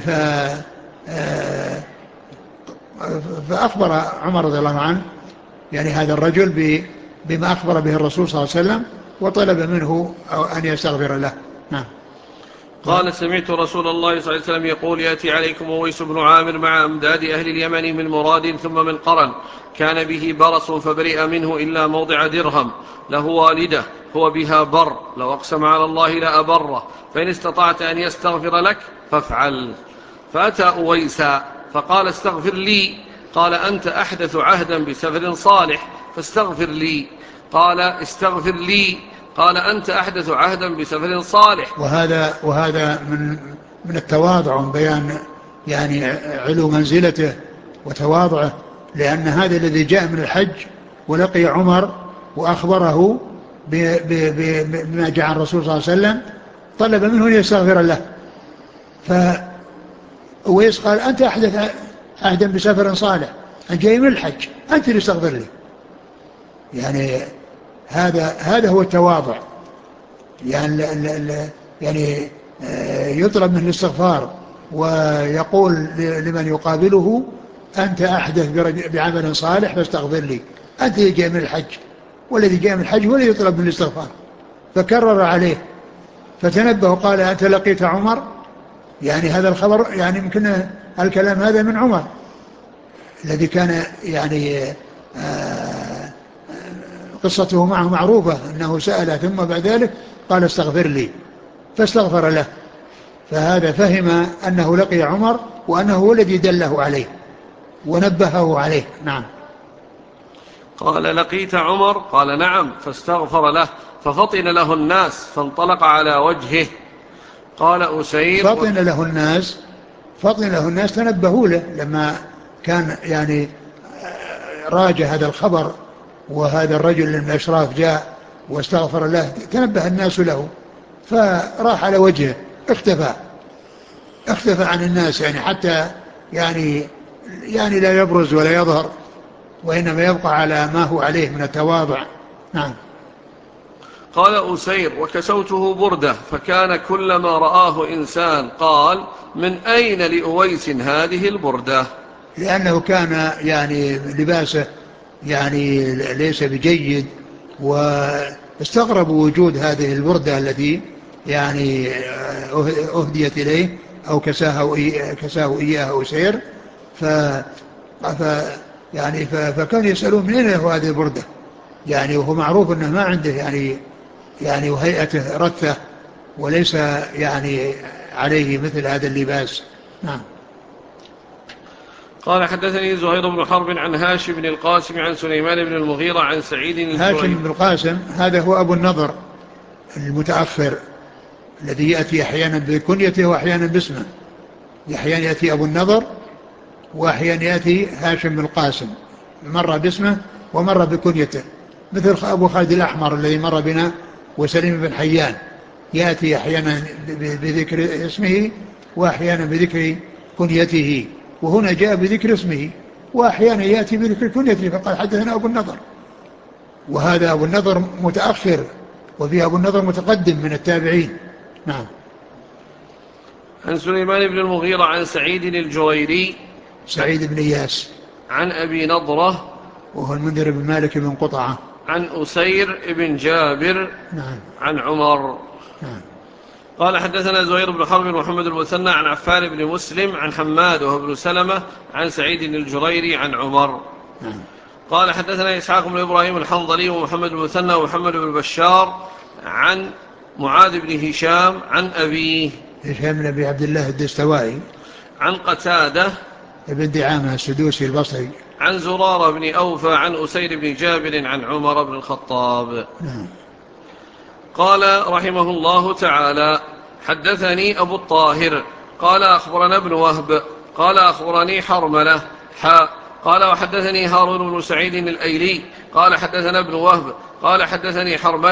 فأخبر عمر رضي الله عنه يعني هذا الرجل بما أخبر به الرسول صلى الله عليه وسلم، وطلب منه أن يستغفر له. نعم. قال سمعت رسول الله صلى الله عليه وسلم يقول يأتي عليكم أويس بن عامر مع أمداد أهل اليمن من مراد ثم من قرن، كان به برص فبرئ منه إلا موضع درهم، له والدة هو بها بر، لو أقسم على الله لأبره، فإن استطعت أن يستغفر لك فافعل. فأتى أويسا فقال استغفر لي. قال أنت أحدث عهدا بسفر صالح فاستغفر لي. قال استغفر لي. قال أنت أحدث عهدا بسفر صالح. وهذا من التواضع وبيان يعني علو منزلته وتواضعه، لأن هذا الذي جاء من الحج ولقي عمر وأخبره بما جاء عن الرسول صلى الله عليه وسلم، طلب منه أن يستغفر له. فأويس قال أنت أحدث عهدا بسفر صالح، أنت جاي من الحج، أنت اللي استغفر لي. يعني هذا هو التواضع، يعني يطلب منه الاستغفار ويقول لمن يقابله أنت أحدث بعمل صالح فاستغفر لي، أنت اللي جاء من الحج، والذي جاء من الحج ولا يطلب من الاستغفار. فكرر عليه فتنبه وقال أنت لقيت عمر، يعني هذا الخبر يعني يمكن الكلام هذا من عمر الذي كان يعني قصته معه معروفة أنه سأل ثم بعد ذلك قال استغفر لي فاستغفر له. فهذا فهم أنه لقي عمر وأنه هو الذي دله عليه ونبهه عليه. نعم. قال لقيت عمر؟ قال نعم. فاستغفر له ففطن له الناس فانطلق على وجهه. قال أسير فطن له الناس تنبهوا له لما كان يعني راجع هذا الخبر، وهذا الرجل من الأشراف جاء واستغفر له، تنبه الناس له فراح على وجهه، اختفى عن الناس، يعني حتى يعني لا يبرز ولا يظهر، وإنما يبقى على ما هو عليه من التواضع. نعم. قال أسير وكسوته بردة، فكان كلما رآه إنسان قال من أين لأويس هذه البردة؟ لأنه كان يعني لباسه يعني ليس بجيد، واستغربوا وجود هذه البردة التي يعني أهديت إليه أو كساه إياها أسير. ف يعني فكانوا يسألون من أين له هذه البردة، يعني وهو معروف أنه ما عنده يعني وهيئته رثة وليس يعني عليه مثل هذا اللباس. نعم. قال حدثني زهير بن حرب عن هاشم بن القاسم عن سليمان بن المغيرة عن سعيد الجريري. هاشم بن القاسم هذا هو أبو النضر المتأخر الذي يأتي أحيانا بكنيته وأحيانا باسمه، أحيانا يأتي أبو النضر وأحيانا يأتي هاشم بن القاسم، مرة باسمه ومرة بكنيته، مثل أبو خالد الأحمر الذي مر بنا وسليم بن حيان، يأتي أحيانا بذكر اسمه وأحيانا بذكر كنيته، وهنا جاء بذكر اسمه وأحيانا يأتي بذكر كنيته فقال حدثنا أبو النضر. وهذا أبو النضر متأخر، وفي أبو النضر متقدم من التابعين. نعم. عن سليمان بن المغيرة عن سعيد الجريري، سعيد بن إياس، عن أبي نضرة وهو المنذر بن مالك بن قطعة، عن أسير بن جابر. نعم. عن عمر. نعم. قال حدثنا زهير بن حرب محمد المثنى عن عفان بن مسلم عن حماد وهو ابن سلمة عن سعيد الجريري عن عمر. نعم. قال حدثنا إسحاق بن إبراهيم الحنظلي ومحمد المثنى ومحمد بن بشار عن معاذ بن هشام عن أبيه هشام بن أبي عبد الله الدستوائي عن قتادة ابن دعامة السدوسي البصري عن زرارة بن أوفى عن أسير بن جابر عن عمر بن الخطاب. نعم. قال رحمه الله تعالى حدثني أبو الطاهر قال أخبرنا ابن وهب قال أخبرني حرملة قال وحدثني هارون بن سعيد الأيلي قال حدثنا ابن وهب قال حدثني حرملة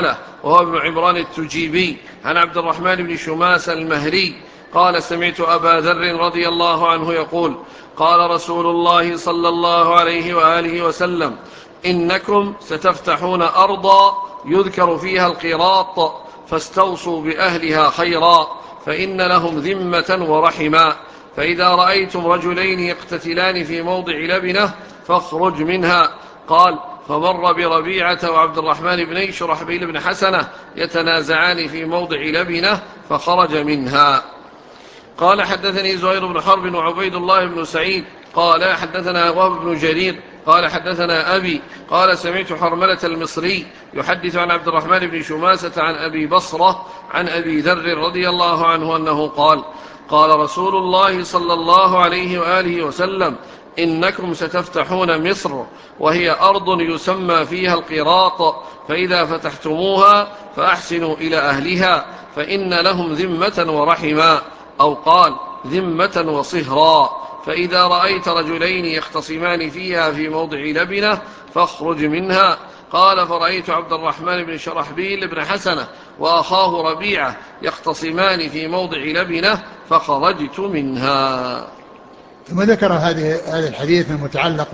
وهو ابن عمران التجيبي عن عبد الرحمن بن شماس المهري قال سمعت أبا ذر رضي الله عنه يقول قال رسول الله صلى الله عليه وآله وسلم إنكم ستفتحون أرضا يذكر فيها القراط فاستوصوا بأهلها خيرا فإن لهم ذمة ورحما فإذا رأيتم رجلين يقتتلان في موضع لبنة فاخرج منها. قال فمر بربيعة وعبد الرحمن بن شرحبيل بن حسنة يتنازعان في موضع لبنة فخرج منها. قال حدثني زهير بن حرب وعبيد الله بن سعيد قال حدثنا وهب بن جرير قال حدثنا أبي قال سمعت حرملة المصري يحدث عن عبد الرحمن بن شماسة عن أبي بصرة عن أبي ذر رضي الله عنه أنه قال قال رسول الله صلى الله عليه وآله وسلم إنكم ستفتحون مصر وهي أرض يسمى فيها القراط فإذا فتحتموها فأحسنوا إلى أهلها فإن لهم ذمة ورحما أو قال ذمة وصهرا فإذا رأيت رجلين يختصمان فيها في موضع لبنة فاخرج منها. قال فرأيت عبد الرحمن بن شرحبيل بن حسنة وأخاه ربيعة يختصمان في موضع لبنة فخرجت منها. ثم ذكر هذا الحديث المتعلق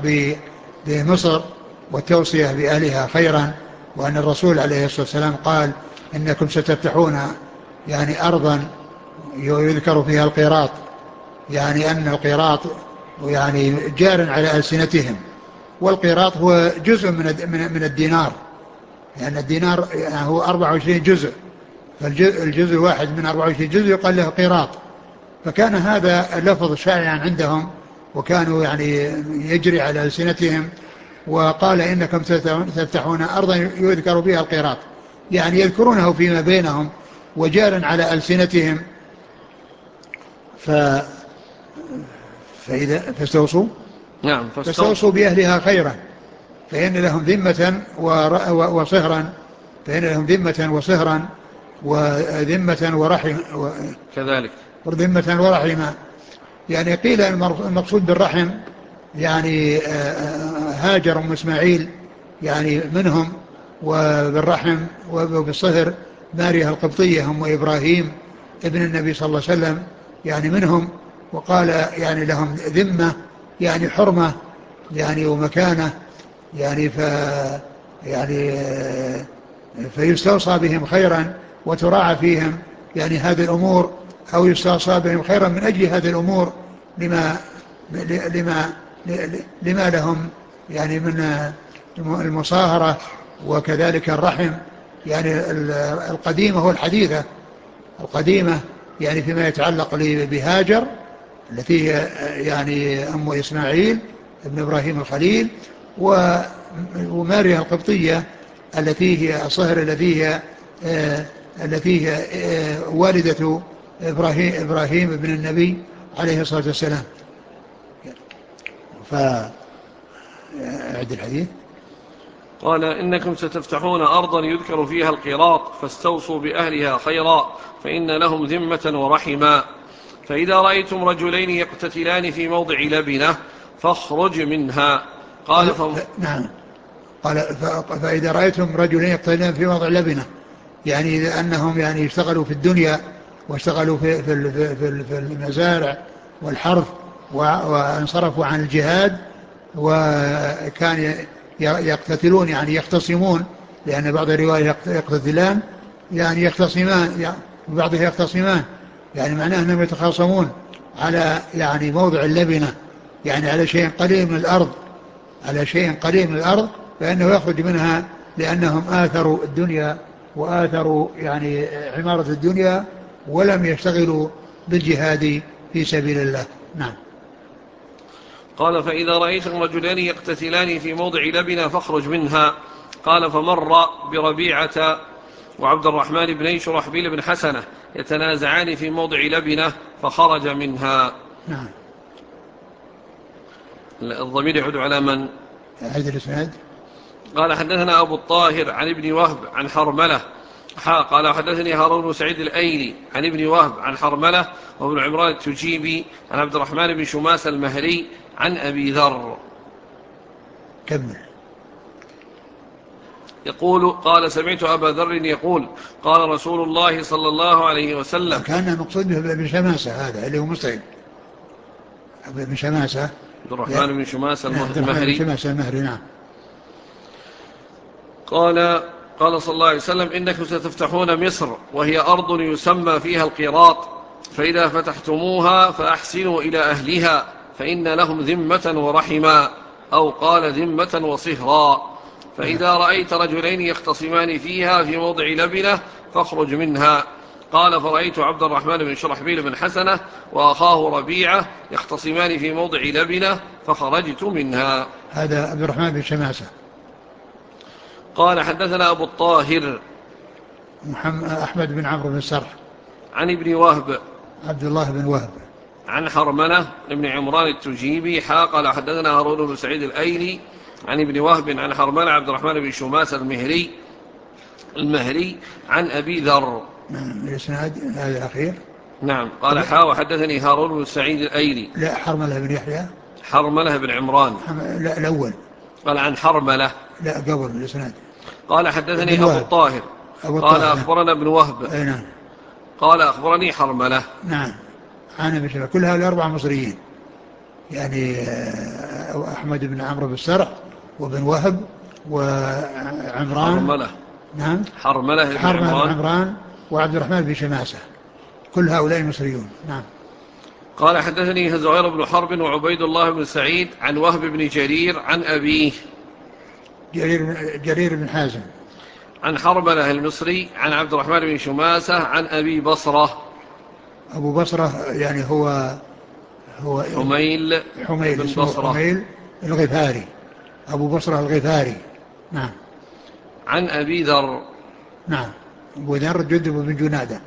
بمصر والتوصية بأهلها خيرا، وأن الرسول عليه الصلاة والسلام قال إنكم ستفتحون يعني أرضا يذكر فيها القراط، يعني أن القراط يعني جار على ألسنتهم، والقراط هو جزء من الدينار، يعني الدينار يعني هو 24 جزء، فالجزء واحد من 24 جزء يقال له قراط. فكان هذا اللفظ شائعا عندهم وكانوا يعني يجري على ألسنتهم، وقال إنكم تفتحون أرضا يذكر فيها القراط، يعني يذكرونه فيما بينهم وجار على ألسنتهم. فإذا فاستوصوا بأهلها خيرا فإن لهم ذمة وصهرا، فإن لهم ذمة وصهرا وذمة ورحم كذلك ذمة ورحمة. يعني قيل المقصود بالرحم يعني هاجر وإسماعيل يعني منهم، وبالرحم وبالصهر ماريا القبطية هم وإبراهيم ابن النبي صلى الله عليه وسلم يعني منهم. وقال يعني لهم ذمة يعني حرمة يعني ومكانة، يعني فيستوصى بهم خيرا وتراعى فيهم يعني هذه الأمور، أو يستوصى بهم خيرا من أجل هذه الأمور لما لهم يعني من المصاهرة وكذلك الرحم يعني القديمة والحديثة. القديمة يعني فيما يتعلق بهاجر التي هي يعني أم إسماعيل ابن إبراهيم الخليل، وماريا القبطية التي هي صهر التي هي والدة إبراهيم ابن النبي عليه الصلاة والسلام. فأعد الحديث. قال إنكم ستفتحون أرضا يذكر فيها القراط فاستوصوا بأهلها خيرا فإن لهم ذمة ورحما فإذا رأيتم رجلين يقتتلان في موضع لبنة فاخرج منها. قال نعم. قال فإذا رأيتم رجلين يقتتلان في موضع لبنة، يعني أنهم يعني يشتغلوا في الدنيا واشتغلوا في المزارع والحرث وانصرفوا عن الجهاد، وكان يقتتلون يعني يختصمون، لأن بعض الرواية يقتتلان يعني يختصمان، يعني بعضها يختصمان يعني معناه أنهم يتخاصمون على يعني موضع اللبنة، يعني على شيء قليل من الأرض، على شيء قليل من الأرض، فإنه يخرج منها لأنهم آثروا الدنيا وآثروا يعني عمارة الدنيا ولم يشتغلوا بالجهاد في سبيل الله. نعم. قال فإذا رأيتم رجلين يقتتلان في موضع لبنة فاخرج منها. قال فمر بربيعة وعبد الرحمن بن شرحبيل بن حسنة يتنازعان في موضع لبنة فخرج منها. نعم. الضمير يعود على من؟ هذا الإسناد. قال حدثنا أبو الطاهر عن ابن وهب عن حرملة قال حدثني هارون بن سعيد الأيلي عن ابن وهب عن حرملة وابن عمران التجيبي عن عبد الرحمن بن شماس المهري عن أبي ذر. كمل. يقول قال سمعت أبا ذر يقول قال رسول الله صلى الله عليه وسلم. كان المقصود به ابن شماسة هذا اللي هو مسعد ابن شماسة عبد الرحمن بن شماسة عبد الرحمن بن المهري. شماسة المهري. نعم. قال صلى الله عليه وسلم إنكم ستفتحون مصر وهي أرض يسمى فيها القيراط، فإذا فتحتموها فأحسنوا إلى أهلها فإن لهم ذمة ورحما، أو قال ذمة وصهرا، فإذا رأيت رجلين يختصمان فيها في موضع لبنة فاخرج منها. قال فرأيت عبد الرحمن بن شرحبيل بن حسنة وأخاه ربيعة يختصمان في موضع لبنة فخرجت منها. هذا عبد الرحمن بن شماسة. قال حدثنا أبو الطاهر أحمد بن عمرو بن السرح عن ابن وهب عبد الله بن وهب عن حرملة بن عمران التجيبي قال حدثنا هارون بن سعيد الأيلي عن ابن وهب عن حرملة عبد الرحمن بن شماس المهري عن أبي ذر. الإسناد هذا الأخير. نعم. قال وحدثني هارون بن سعيد الأيلي. لا، حرملة بن يحيى. حرملة بن عمران. لا، الأول. قال عن حرملة. لا، قبل الإسناد. قال حدثني أبو الطاهر. قال أخبرنا ابن وهب. نعم. قال أخبرني حرملة. نعم. عن ابن شماس. كل هؤلاء 4 مصريين، يعني أحمد بن عمرو بن السرح وابن وهب وعمران. حرملة. نعم. حرملة بن عمران وعبد الرحمن بن شماسة، كل هؤلاء مصريون. نعم. قال حدثني زهير بن حرب وعبيد الله بن سعيد عن وهب بن جرير عن أبيه جرير بن حازم عن حرملة المصري عن عبد الرحمن بن شماسة عن أبي بصرة. أبو بصرة يعني هو حميل بن بصرة. حميل الغفاري، أبو بصرة الغفاري. نعم. عن أبي ذر. نعم. أبو ذر جندب بن جنادة.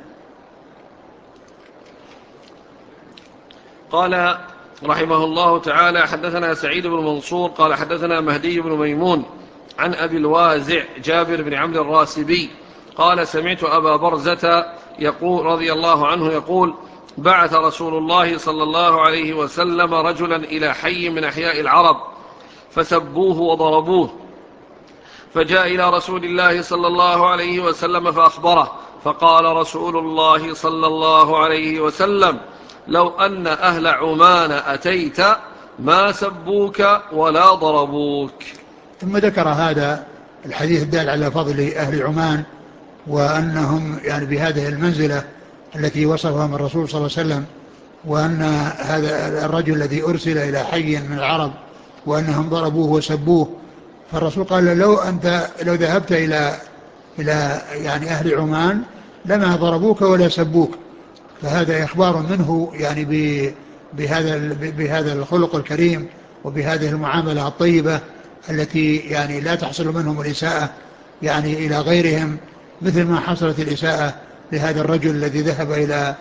قال رحمه الله تعالى حدثنا سعيد بن منصور قال حدثنا مهدي بن ميمون عن أبي الوازع جابر بن عمرو الراسبي قال سمعت أبا برزة يقول رضي الله عنه يقول بعث رسول الله صلى الله عليه وسلم رجلا إلى حي من أحياء العرب فسبوه وضربوه، فجاء إلى رسول الله صلى الله عليه وسلم فأخبره، فقال رسول الله صلى الله عليه وسلم لو أن أهل عمان أتيت ما سبوك ولا ضربوك. ثم ذكر هذا الحديث الدال على فضل أهل عمان، وأنهم يعني بهذه المنزلة التي وصفهم الرسول صلى الله عليه وسلم، وأن هذا الرجل الذي أرسل إلى حي من العرب وأنهم ضربوه وسبوه، فالرسول قال لو ذهبت إلى يعني أهل عمان لما ضربوك ولا سبوك. فهذا إخبار منه يعني بهذا الخلق الكريم وبهذه المعاملة الطيبة التي يعني لا تحصل منهم الإساءة يعني إلى غيرهم، مثل ما حصلت الإساءة لهذا الرجل الذي ذهب إلى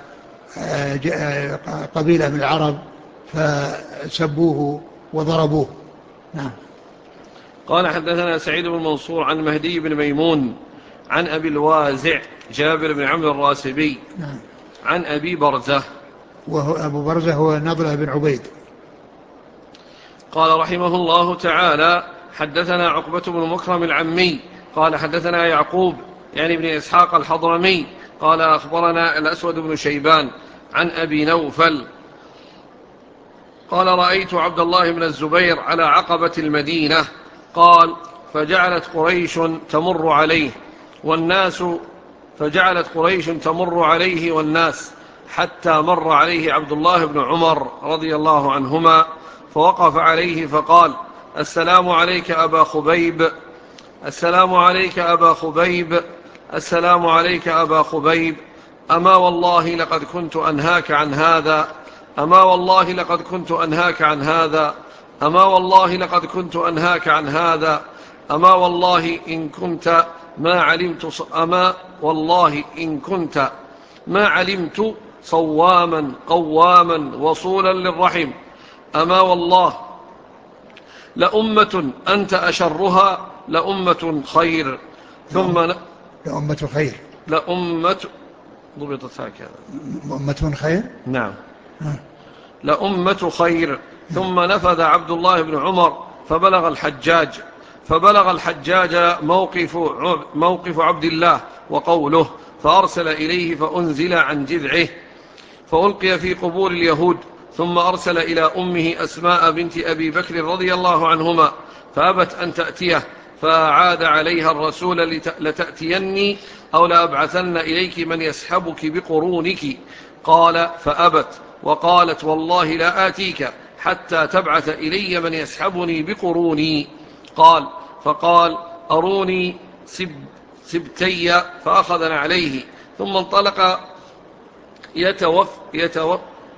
قبيلة من العرب فسبوه وضربوه. نعم. قال حدثنا سعيد بن منصور عن مهدي بن ميمون عن أبي الوازع جابر بن عمرو الراسبي. نعم. عن أبي برزة وهو أبو برزة هو نضلة بن عبيد. قال رحمه الله تعالى حدثنا عقبة بن مكرم العمي قال حدثنا يعقوب يعني ابن إسحاق الحضرمي قال أخبرنا الأسود بن شيبان عن أبي نوفل قال رأيت عبد الله بن الزبير على عقبة المدينة قال فجعلت قريش تمر عليه والناس حتى مر عليه عبد الله بن عمر رضي الله عنهما فوقف عليه فقال السلام عليك أبا خبيب، السلام عليك أبا خبيب، السلام عليك أبا خبيب، أما والله لقد كنت أنهاك عن هذا، أما والله لقد كنت أنهاك عن هذا، أما والله لقد كنت أنهاك عن هذا، أما والله إن كنت ما علمت صواما قواما وصولا للرحم، أما والله لأمة أنت أشرها لأمة خير ثم لأمة خير ضبطت هكذا أمة خير. نعم. لأمة خير. ثم نفذ عبد الله بن عمر فبلغ الحجاج فبلغ الحجاج موقف عبد الله وقوله، فأرسل إليه فأنزل عن جذعه فألقي في قبور اليهود، ثم أرسل إلى أمه أسماء بنت أبي بكر رضي الله عنهما فأبت أن تأتيه، فعاد عليها الرسول لتأتيني أو لأبعثن إليك من يسحبك بقرونك. قال فأبت، وقالت والله لا آتيك حتى تبعث إلي من يسحبني بقروني. فقال أروني سبتي، فأخذ عليه، ثم انطلق يتوثب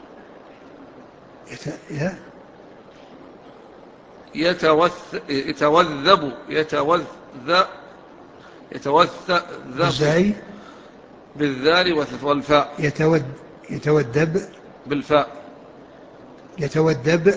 بالذال والفاء يتودب بالفاء يتودب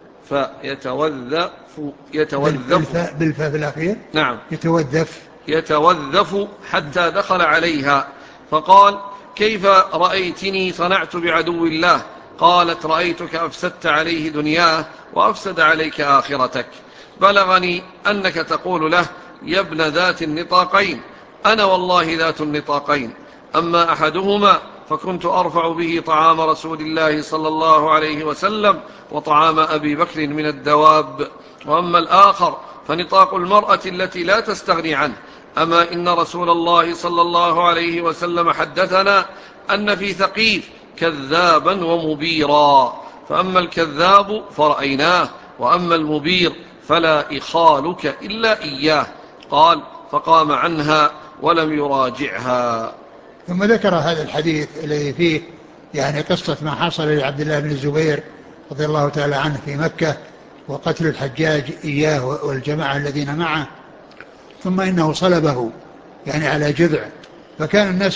يتوذف بالفاء في الأخير. نعم، يتوذف حتى دخل عليها فقال كيف رأيتني صنعت بعدو الله؟ قالت رأيتك أفسدت عليه دنياه وأفسد عليك آخرتك. بلغني أنك تقول له يا ابن ذات النطاقين، أنا والله ذات النطاقين، أما أحدهما فكنت أرفع به طعام رسول الله صلى الله عليه وسلم وطعام أبي بكر من الدواب، وأما الآخر فنطاق المرأة التي لا تستغني عنه. أما إن رسول الله صلى الله عليه وسلم حدثنا أن في ثقيف كذابا ومبيرا، فأما الكذاب فرأيناه، وأما المبير فلا إخالك إلا إياه. قال فقام عنها ولم يراجعها. ثم ذكر هذا الحديث الذي فيه يعني قصة ما حصل لعبد الله بن الزبير رضي الله تعالى عنه في مكة، وقتل الحجاج إياه والجماعة الذين معه، ثم إنه صلبه يعني على جذع، فكان الناس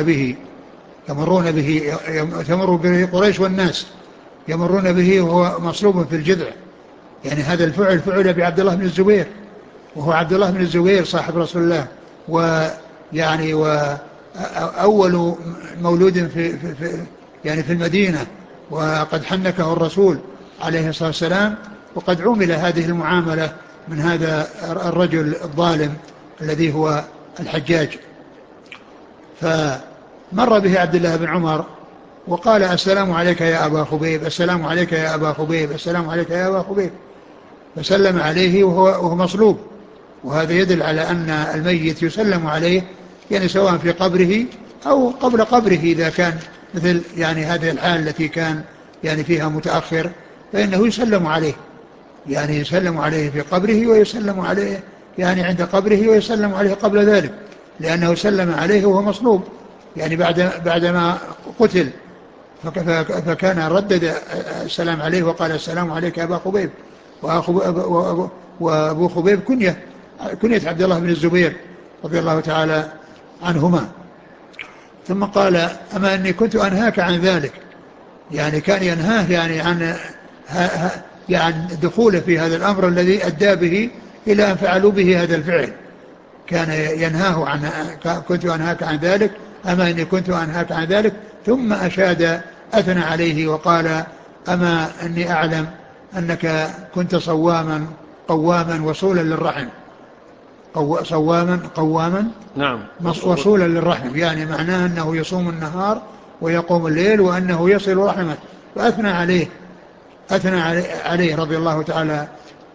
تمر به قريش والناس يمرون به وهو مصلوب في الجذع. يعني هذا الفعل فعل بعبد الله بن الزبير، وهو عبد الله بن الزبير صاحب رسول الله، ويعني وأول مولود في المدينة، وقد حنكه الرسول عليه الصلاة والسلام، وقد عمل هذه المعاملة من هذا الرجل الظالم الذي هو الحجاج. فمر به عبد الله بن عمر وقال السلام عليك يا أبا خبيب، السلام عليك يا أبا خبيب، السلام عليك يا أبا خبيب، فسلم عليه وهو مصلوب. وهذا يدل على أن الميت يسلم عليه يعني سواء في قبره أو قبل قبره، إذا كان مثل يعني هذه الحال التي كان يعني فيها متأخر، فإنه يسلم عليه، يعني يسلم عليه في قبره ويسلم عليه يعني عند قبره ويسلم عليه قبل ذلك، لأنه سلم عليه وهو مصلوب يعني بعدما قتل، فكان ردد السلام عليه وقال السلام عليك يا أبا خبيب. وأبو خبيب كنية عبد الله بن الزبير رضي الله تعالى عنهما. ثم قال أما أني كنت أنهاك عن ذلك، يعني كان ينهاه يعني عن يعني دخوله في هذا الأمر الذي أدى به إلى أن فعلوا به هذا الفعل، كان ينهاه عن كنت أنهاك عن ذلك، أما أني كنت أنهاك عن ذلك. ثم أشاد أثنى عليه وقال أما أني أعلم أنك كنت صواما قواما وصولا للرحم. صواما قواما نعم، وصولا للرحم، يعني معناه أنه يصوم النهار ويقوم الليل وأنه يصل رحمه. فأثنى عليه رضي الله تعالى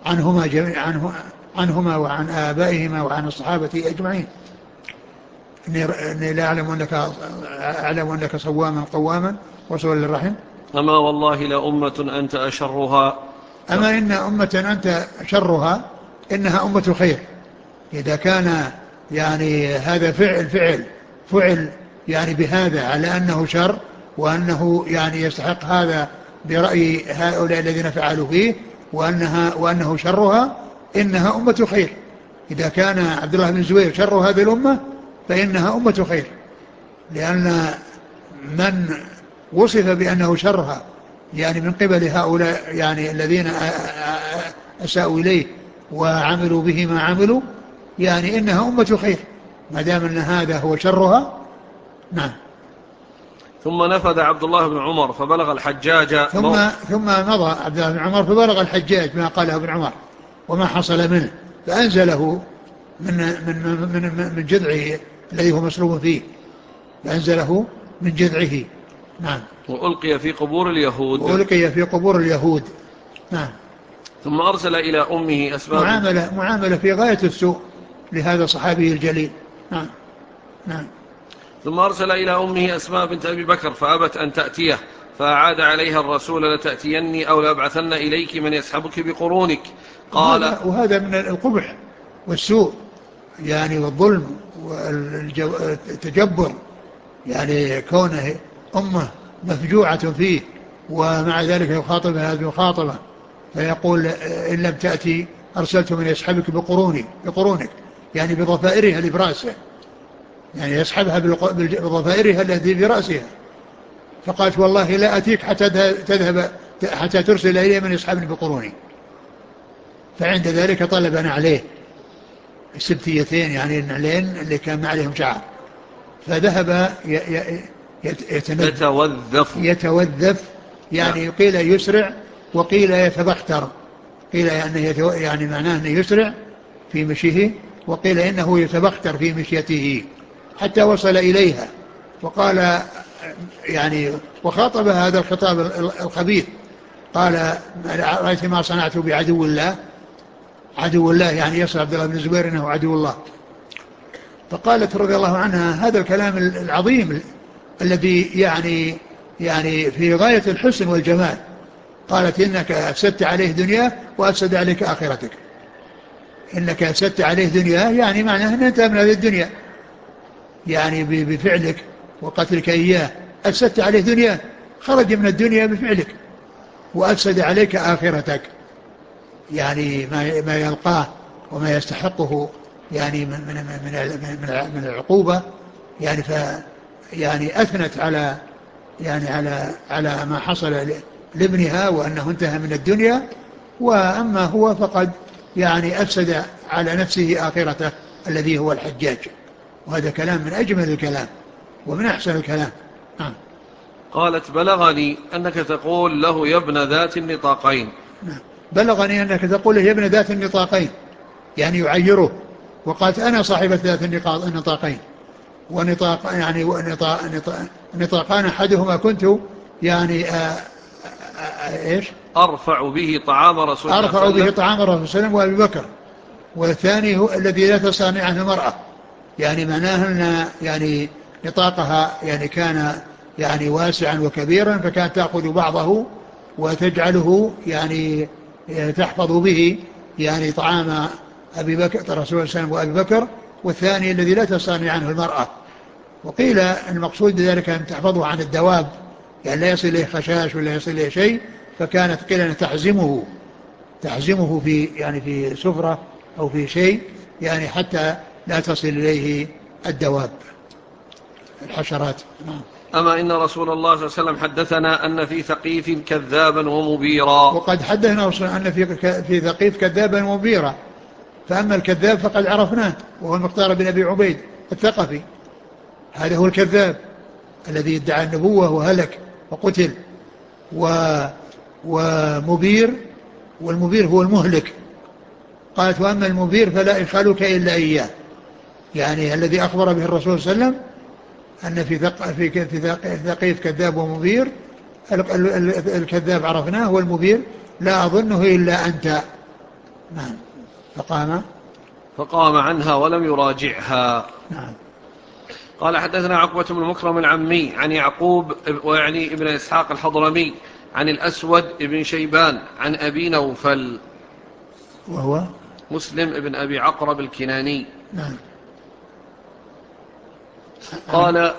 عنهما وعن آبائهما وعن الصحابة أجمعين. إني لا أعلم أنك صواما قواما وصولا للرحم. أما والله لأمة أنت أشرها، أما إن أمة أنت شرها إنها أمة خير. إذا كان يعني هذا فعل يعني بهذا على أنه شر، وأنه يعني يستحق هذا برأي هؤلاء الذين فعلوا فيه، وأنه شرها، إنها أمة خير. إذا كان عبد الله بن الزبير شر هذه الأمة فإنها أمة خير، لأن من وصف بأنه شرها يعني من قبل هؤلاء يعني الذين أساءوا إليه وعملوا به ما عملوا، يعني إنها أمة خير ما دام أن هذا هو شرها. نعم. ثم نفذ عبد الله بن عمر فبلغ الحجاج ثم مضى عبد الله بن عمر فبلغ الحجاج ما قاله ابن عمر وما حصل منه، فأنزله من جذعه الذي هو مصلوب فيه، فأنزله من جذعه. نعم. وألقي في قبور اليهود. وألقي في قبور اليهود. نعم. ثم أرسل إلى أمه أسماء معاملة في غاية السوء لهذا الصحابي الجليل. نعم. نعم. ثم أرسل إلى أمه أسماء بنت أبي بكر فأبت أن تأتيه، فأعاد عليها الرسول: لتأتيني أو لأبعثن إليك من يسحبك بقرونك. قال: وهذا من القبح والسوء يعني والظلم والتجبر، يعني كونه أمه مفجوعة فيه ومع ذلك يخاطبها هذه المخاطبة، فيقول: إن لم تأتي أرسلت من يسحبك بقرونك، يعني بضفائرها اللي برأسه، يعني يسحبها بضفائرها التي برأسها. فقالت: والله لا أتيك حتى ترسل إلي من يسحبني بقروني. فعند ذلك طلبنا عليه السبتيتين، يعني النعلين اللي كان ما عليهم شعر، فذهب يتوذف، يعني قيل يسرع وقيل يتبختر، قيل يعني معناه أنه يسرع في مشيه، وقيل إنه يتبختر في مشيته حتى وصل إليها، وقال يعني وخاطب هذا الخطاب الخبيث، قال: رأيت ما صنعت بعدو الله. عدو الله يعني يصل عبد الله بن الزبير إنه عدو الله. فقالت رضي الله عنها هذا الكلام العظيم الذي يعني في غاية الحسن والجمال. قالت: إنك أفسدت عليه دنياه وأفسد عليك آخرتك. إنك أفسدت عليه دنياه يعني معناه أن أنت من هذه الدنيا، يعني بفعلك وقتلك إياه أفسدت عليه دنياه، خرج من الدنيا بفعلك، وأفسد عليك آخرتك، يعني ما يلقاه وما يستحقه يعني من العقوبة، يعني يعني أثنت على ما حصل لابنها وأنه انتهى من الدنيا، وأما هو فقد يعني أفسد على نفسه آخرته الذي هو الحجاج. وهذا كلام من أجمل الكلام ومن أحسن الكلام. قالت: بلغني أنك تقول له يا ابن ذات النطاقين. بلغني أنك تقول له يا ابن ذات النطاقين، يعني يعيره. وقالت: أنا صاحبة ذات النطاقين، ونطاق يعني نطاقان أحدهما كنت يعني إيش أرفع به طعام رسول الله أرفع به طعام الرسول صلى الله عليه وسلم وأبي بكر، والثاني هو الذي لا تستغني عنه المرأة، يعني معناه أن يعني نطاقها يعني كان يعني واسعا وكبيرا، فكانت تأخذ بعضه وتجعله يعني تحفظ به يعني طعام أبي بكر رسول الله صلى الله عليه وسلم وأبي بكر، والثاني الذي لا تستغني عنه المرأة. وقيل المقصود بذلك أن تحفظه عن الدواب، يعني لا يصل إليه خشاش ولا يصل إليه شيء، فكانت قيل أن تحزمه في يعني في سفرة أو في شيء، يعني حتى لا تصل إليه الدواب الحشرات. أما إن رسول الله صلى الله عليه وسلم حدثنا أن في ثقيف كذابا ومبيرا. وقد حدثنا رسول أن في ثقيف كذابا ومبيرا. فأما الكذاب فقد عرفناه، وهو المختار بن أبي عبيد الثقفي، هذا هو الكذاب الذي ادعى النبوة وهلك وقتل. ومبير، والمبير هو المهلك. قالت: وأما المبير فلا يخالك إلا إياه، يعني الذي أخبر به الرسول صلى الله عليه وسلم أن في ثقيف كذاب ومبير. الكذاب عرفناه، والمبير لا أظنه إلا أنت. نعم. فقام عنها ولم يراجعها. نعم. قال: حدثنا عقبة بن مكرم العمي عن يعقوب ويعني ابن إسحاق الحضرمي عن الأسود ابن شيبان عن أبي نوفل وهو مسلم ابن أبي عقرب الكناني. نعم. قال: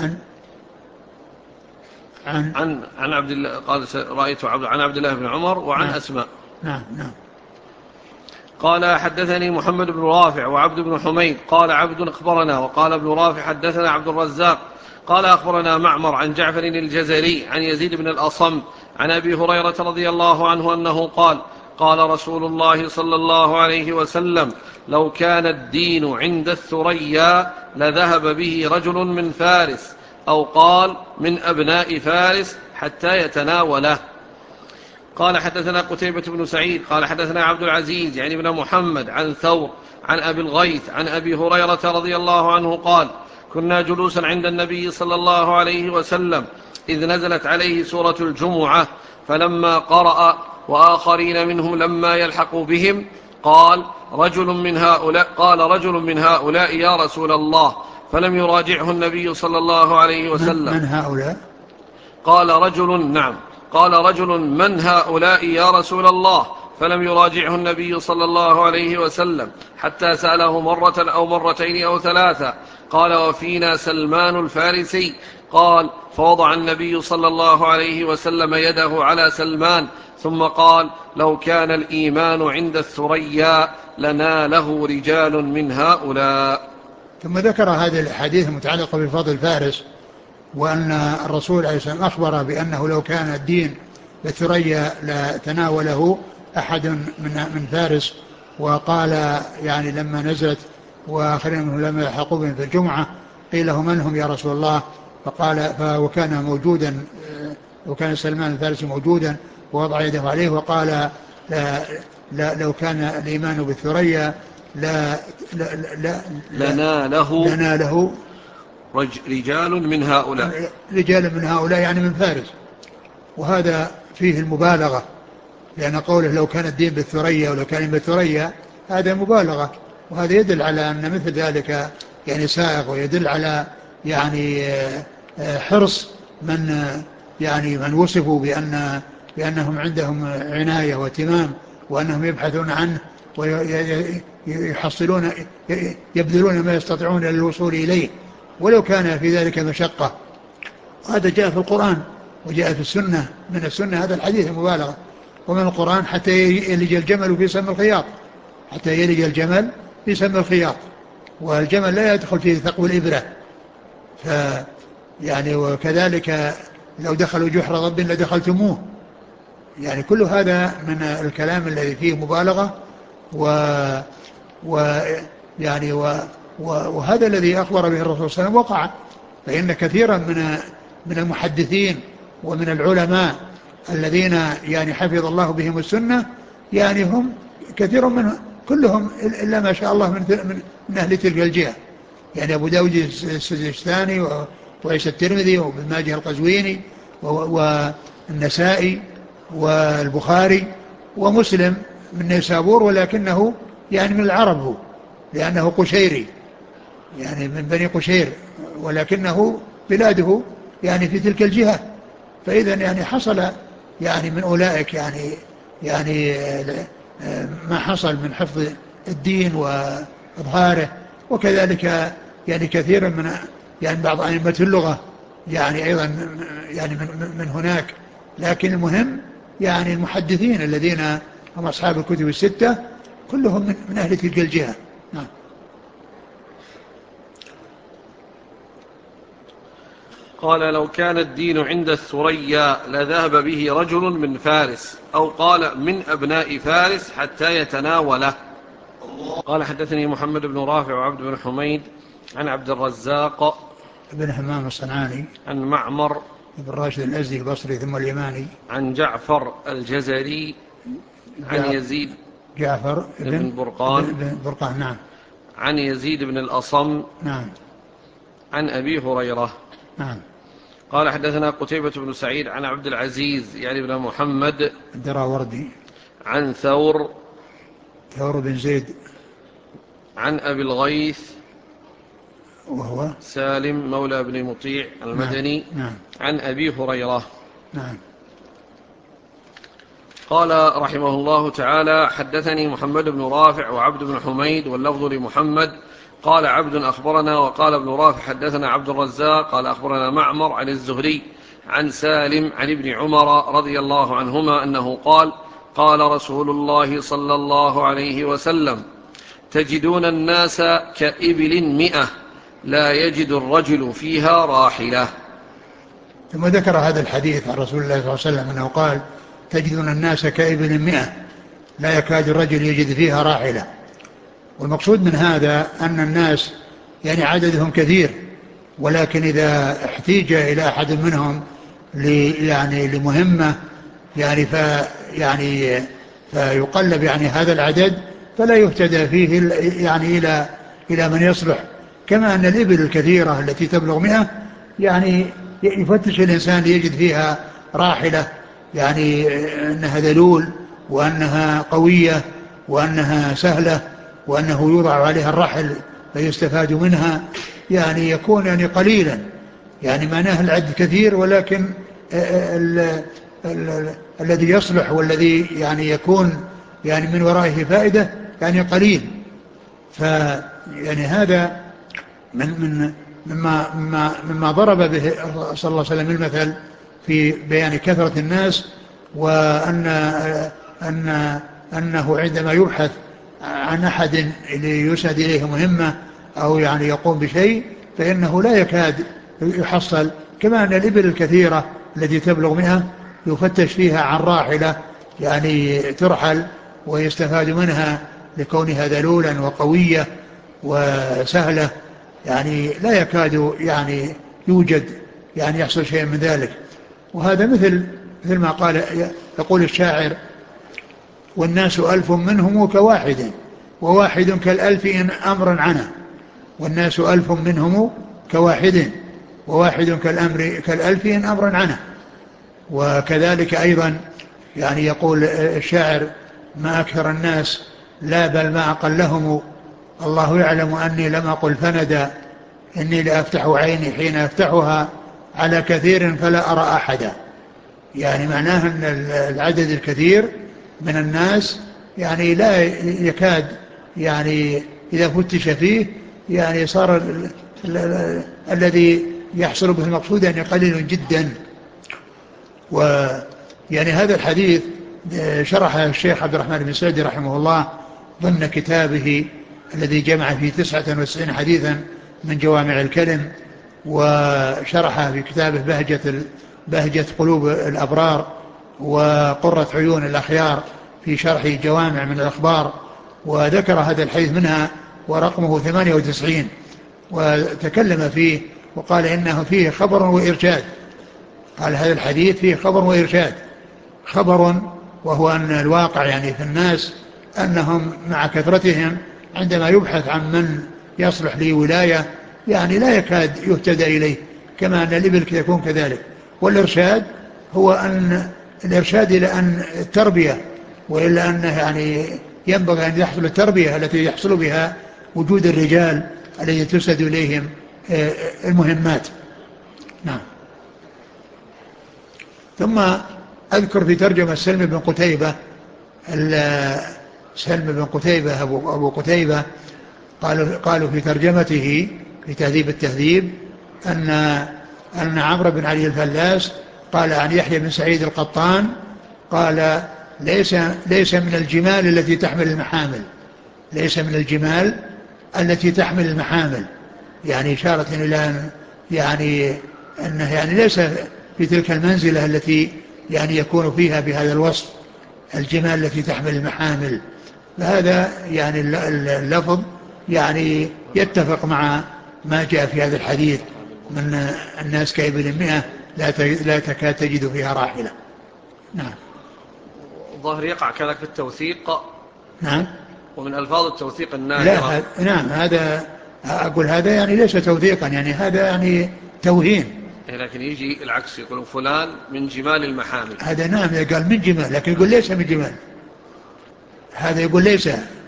عن عبد الله قال: رأيت عن عبد الله بن عمر وعن نعم. أسماء. نعم. نعم. قال: حدثني محمد بن رافع وعبد بن حميد قال عبد أخبرنا، وقال ابن رافع حدثنا عبد الرزاق قال أخبرنا معمر عن جعفر الجزري عن يزيد بن الأصم عن أبي هريرة رضي الله عنه أنه قال: قال رسول الله صلى الله عليه وسلم: لو كان الدين عند الثريا لذهب به رجل من فارس، أو قال من أبناء فارس، حتى يتناوله. قال حدثنا قتيبة بن سعيد قال حدثنا عبد العزيز يعني بن محمد عن ثور عن أبي الغيث عن أبي هريرة رضي الله عنه قال كنا جلوسا عند النبي صلى الله عليه وسلم إذ نزلت عليه سورة الجمعة فلما قرأ وآخرين منهم لما يلحقوا بهم قال رجل من هؤلاء يا رسول الله فلم يراجعه النبي صلى الله عليه وسلم. من هؤلاء؟ قال رجل من هؤلاء يا رسول الله فلم يراجعه النبي صلى الله عليه وسلم حتى سأله مرة أو مرتين أو ثلاثة. قال وفينا سلمان الفارسي. قال فوضع النبي صلى الله عليه وسلم يده على سلمان ثم قال لو كان الإيمان عند الثريا لناله رجال من هؤلاء. ثم ذكر هذه الحديث المتعلقة بفضل فارس، وأن الرسول عليه السلام أخبر بأنه لو كان الدين بالثريا لتناوله أحد من فارس. وقال يعني لما نزلت وآخرين منهم لما يلحقوا بهم في الجمعة قيل له من هم يا رسول الله؟ فقال وكان موجودا، وكان سلمان الفارسي موجودا ووضع يده عليه وقال لا لو كان الإيمان بالثريا لناله رجال من هؤلاء يعني من فارس. وهذا فيه المبالغة، لأن قوله لو كان الدين بالثريا ولو كان بالثريا هذا مبالغة، وهذا يدل على أن مثل ذلك يعني سائغ، ويدل على يعني حرص من وصفوا بأنهم عندهم عناية واهتمام، وأنهم يبحثون عنه ويحصلون يبذلون ما يستطيعون للوصول إليه ولو كان في ذلك مشقة. هذا جاء في القرآن وجاء في السنة، من السنة هذا الحديث المبالغة، ومن القرآن حتى يلج الجمل في سم الخياط، حتى يلج الجمل في سم الخياط، والجمل لا يدخل فيه ثقب الإبرة. يعني وكذلك لو دخلوا جحر ضب لدخلتموه. يعني كل هذا من الكلام الذي فيه مبالغة يعني وهذا الذي أخبر به الرسول صلى الله عليه وسلم وقع. فإن كثيرا من المحدثين ومن العلماء الذين يعني حفظ الله بهم السنة يعني هم كثير منهم كلهم إلا ما شاء الله من أهل تلك الجهة. يعني أبو داود السجستاني وعيسى الترمذي وابن ماجه القزويني والنسائي والبخاري ومسلم من نيسابور، ولكنه يعني من العرب هو، لأنه قشيري يعني من بني قشير، ولكنه بلاده يعني في تلك الجهة. فإذا يعني حصل يعني من أولئك يعني ما حصل من حفظ الدين وإظهاره. وكذلك يعني كثيرا من يعني بعض أئمة اللغة يعني أيضا يعني من هناك. لكن المهم يعني المحدثين الذين هم أصحاب الكتب الستة كلهم من أهل تلك الجهة. نعم. قال لو كان الدين عند الثريا لذهب به رجل من فارس، أو قال من أبناء فارس حتى يتناوله. قال حدثني محمد بن رافع وعبد بن حميد عن عبد الرزاق بن همام الصنعاني عن معمر بن راشد الأزدي البصري ثم اليماني عن جعفر الجزري عن يزيد جعفر بن برقان نعم، عن يزيد بن الأصم نعم، عن أبي هريرة نعم. قال حدثنا قتيبة بن سعيد عن عبد العزيز يعني بن محمد الدراوردي عن ثور بن زيد عن أبي الغيث وهو سالم مولى بن مطيع المدني نعم. عن أبي هريرة. نعم. قال رحمه الله تعالى حدثني محمد بن رافع وعبد بن حميد واللفظ لمحمد قال عبد أخبرنا وقال ابن رافع حدثنا عبد الرزاق قال أخبرنا معمر عن الزهري عن سالم عن ابن عمر رضي الله عنهما أنه قال قال رسول الله صلى الله عليه وسلم تجدون الناس كإبل 100 لا يجد الرجل فيها راحلة. ثم ذكر هذا الحديث عن رسول الله صلى الله عليه وسلم أنه قال تجدون الناس كإبل 100 لا يكاد الرجل يجد فيها راحلة. والمقصود من هذا أن الناس يعني عددهم كثير، ولكن إذا احتيج إلى أحد منهم يعني لمهمة يعني يعني فيقلب يعني هذا العدد فلا يهتدى فيه يعني إلى من يصلح. كما أن الإبل الكثيرة التي تبلغ 100 يعني يفتش الإنسان ليجد فيها راحلة يعني أنها ذلول وأنها قوية وأنها سهلة وأنه يوضع عليها الرحل فيستفاد منها، يعني يكون يعني قليلا، يعني معناه العد كثير ولكن الذي يصلح والذي يعني يكون يعني من ورائه فائدة يعني قليل. فيعني هذا مما ضرب به صلى الله عليه وسلم المثل في بيان كثرة الناس، أنه عندما يبحث عن أحد ليسند إليه مهمة أو يعني يقوم بشيء فإنه لا يكاد يحصل. كما أن الإبل الكثيرة التي تبلغ 100 يفتش فيها عن راحلة يعني ترحل ويستفاد منها لكونها ذلولا وقوية وسهلة، يعني لا يكاد يعني يوجد يعني يحصل شيء من ذلك. وهذا مثل ما قال يقول الشاعر: والناس ألف منهم كواحد وواحد كالألف إن أمرا عنا. والناس ألف منهم كواحد وواحد كالألف إن أمرا عنا. وكذلك أيضا يعني يقول الشاعر: ما أكثر الناس لا بل ما أقلهم، الله يعلم أني لم أقل فندا، إني لأفتح عيني حين أفتحها على كثير فلا أرى أحدا. يعني معناه أن العدد الكثير من الناس يعني لا يكاد يعني إذا فتش فيه يعني صار الذي يحصل به المقصود يعني قليل جدا. ويعني هذا الحديث شرحه الشيخ عبد الرحمن بن سعدي رحمه الله ضمن كتابه الذي جمع فيه 99 حديثا من جوامع الكلم، وشرحه في كتابه بهجة قلوب الأبرار وقرة عيون الأخيار في شرح جوامع من الأخبار، وذكر هذا الحديث منها ورقمه 98، وتكلم فيه وقال إنه فيه خبر وإرشاد. قال هذا الحديث فيه خبر وإرشاد. خبر وهو أن الواقع يعني في الناس أنهم مع كثرتهم عندما يبحث عن من يصلح لولاية يعني لا يكاد يهتدى إليه، كما أن الإبل يكون كذلك. والإرشاد هو أن الإرشاد إلى أن التربية، وإلا أنه يعني ينبغي أن يحصل التربية التي يحصل بها وجود الرجال الذي تسد إليهم المهمات. نعم. ثم أذكر في ترجمة سلم بن قتيبة. سلم بن قتيبة أبو قتيبة قالوا في ترجمته في تهذيب التهذيب أن عمرو بن علي الفلاس قال عن يحيى بن سعيد القطان قال: ليس من الجمال التي تحمل المحامل. ليس من الجمال التي تحمل المحامل، يعني إشارة إلى يعني أنه يعني ليس في تلك المنزلة التي يعني يكون فيها بهذا الوصف الجمال التي تحمل المحامل. فهذا يعني اللفظ يعني يتفق مع ما جاء في هذا الحديث من الناس كإبل 100 لا تكاد تجد فيها راحلة. نعم. الظاهر يقع كذلك في التوثيق. نعم. ومن ألفاظ التوثيق النادرة. لا نعم، هذا أقول هذا يعني ليس توثيقا، يعني هذا يعني توهين. لكن يجي العكس، يقول فلان من جمال المحامل. هذا نعم قال من جمال، لكن يقول ليس من جمال. هذا يقول ليس.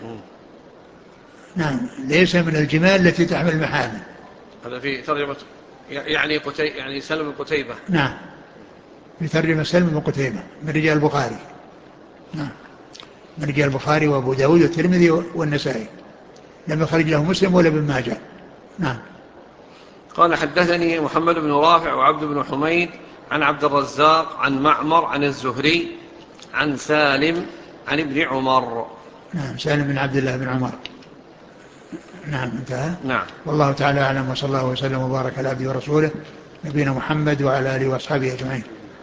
نعم، ليس من الجمال التي تحمل المحامل. هذا في ترجمة يعني سلم بن قتيبة. نعم، في ترجمة سلم بن قتيبة من رجال البخاري. نعم، من رجال البخاري وأبو داود والترمذي والنسائي، لم يخرج له مسلم ولا ابن ماجه. نعم. قال: حدثني محمد بن رافع وعبد بن حميد عن عبد الرزاق عن معمر عن الزهري عن سالم عن ابن عمر. نعم، سالم بن عبد الله بن عمر. نعم، انتهى. نعم. والله تعالى أعلم، وصلى الله وسلم وبارك على عبده ورسوله نبينا محمد وعلى آله وأصحابه أجمعين.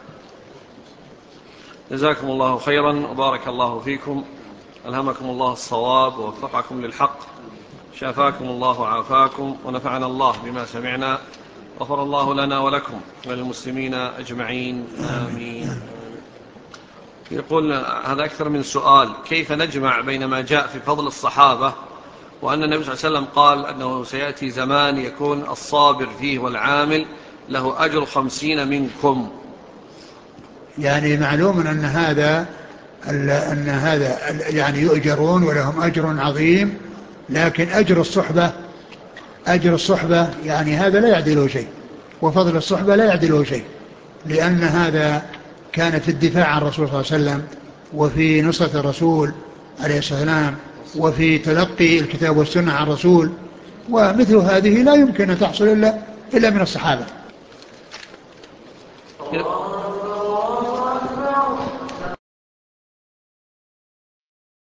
جزاكم الله خيرا وبارك الله فيكم، ألهمكم الله الصواب ووفقكم للحق، شافاكم الله وعافاكم، ونفعنا الله بما سمعنا، غفر الله لنا ولكم وللمسلمين أجمعين، آمين. يقول هذا أكثر من سؤال: كيف نجمع بين ما جاء في فضل الصحابة وأن النبي صلى الله عليه وسلم قال أنه سيأتي زمان يكون الصابر فيه والعامل له أجر 50 منكم؟ يعني معلوم أن هذا يعني يؤجرون ولهم أجر عظيم، لكن أجر الصحبة يعني هذا لا يعدله شيء، وفضل الصحبة لا يعدله شيء، لأن هذا كان في الدفاع عن الرسول صلى الله عليه وسلم، وفي نصرة الرسول عليه الصلاة والسلام، وفي تلقي الكتاب والسنة عن الرسول، ومثل هذه لا يمكن أن تحصل إلا من الصحابة.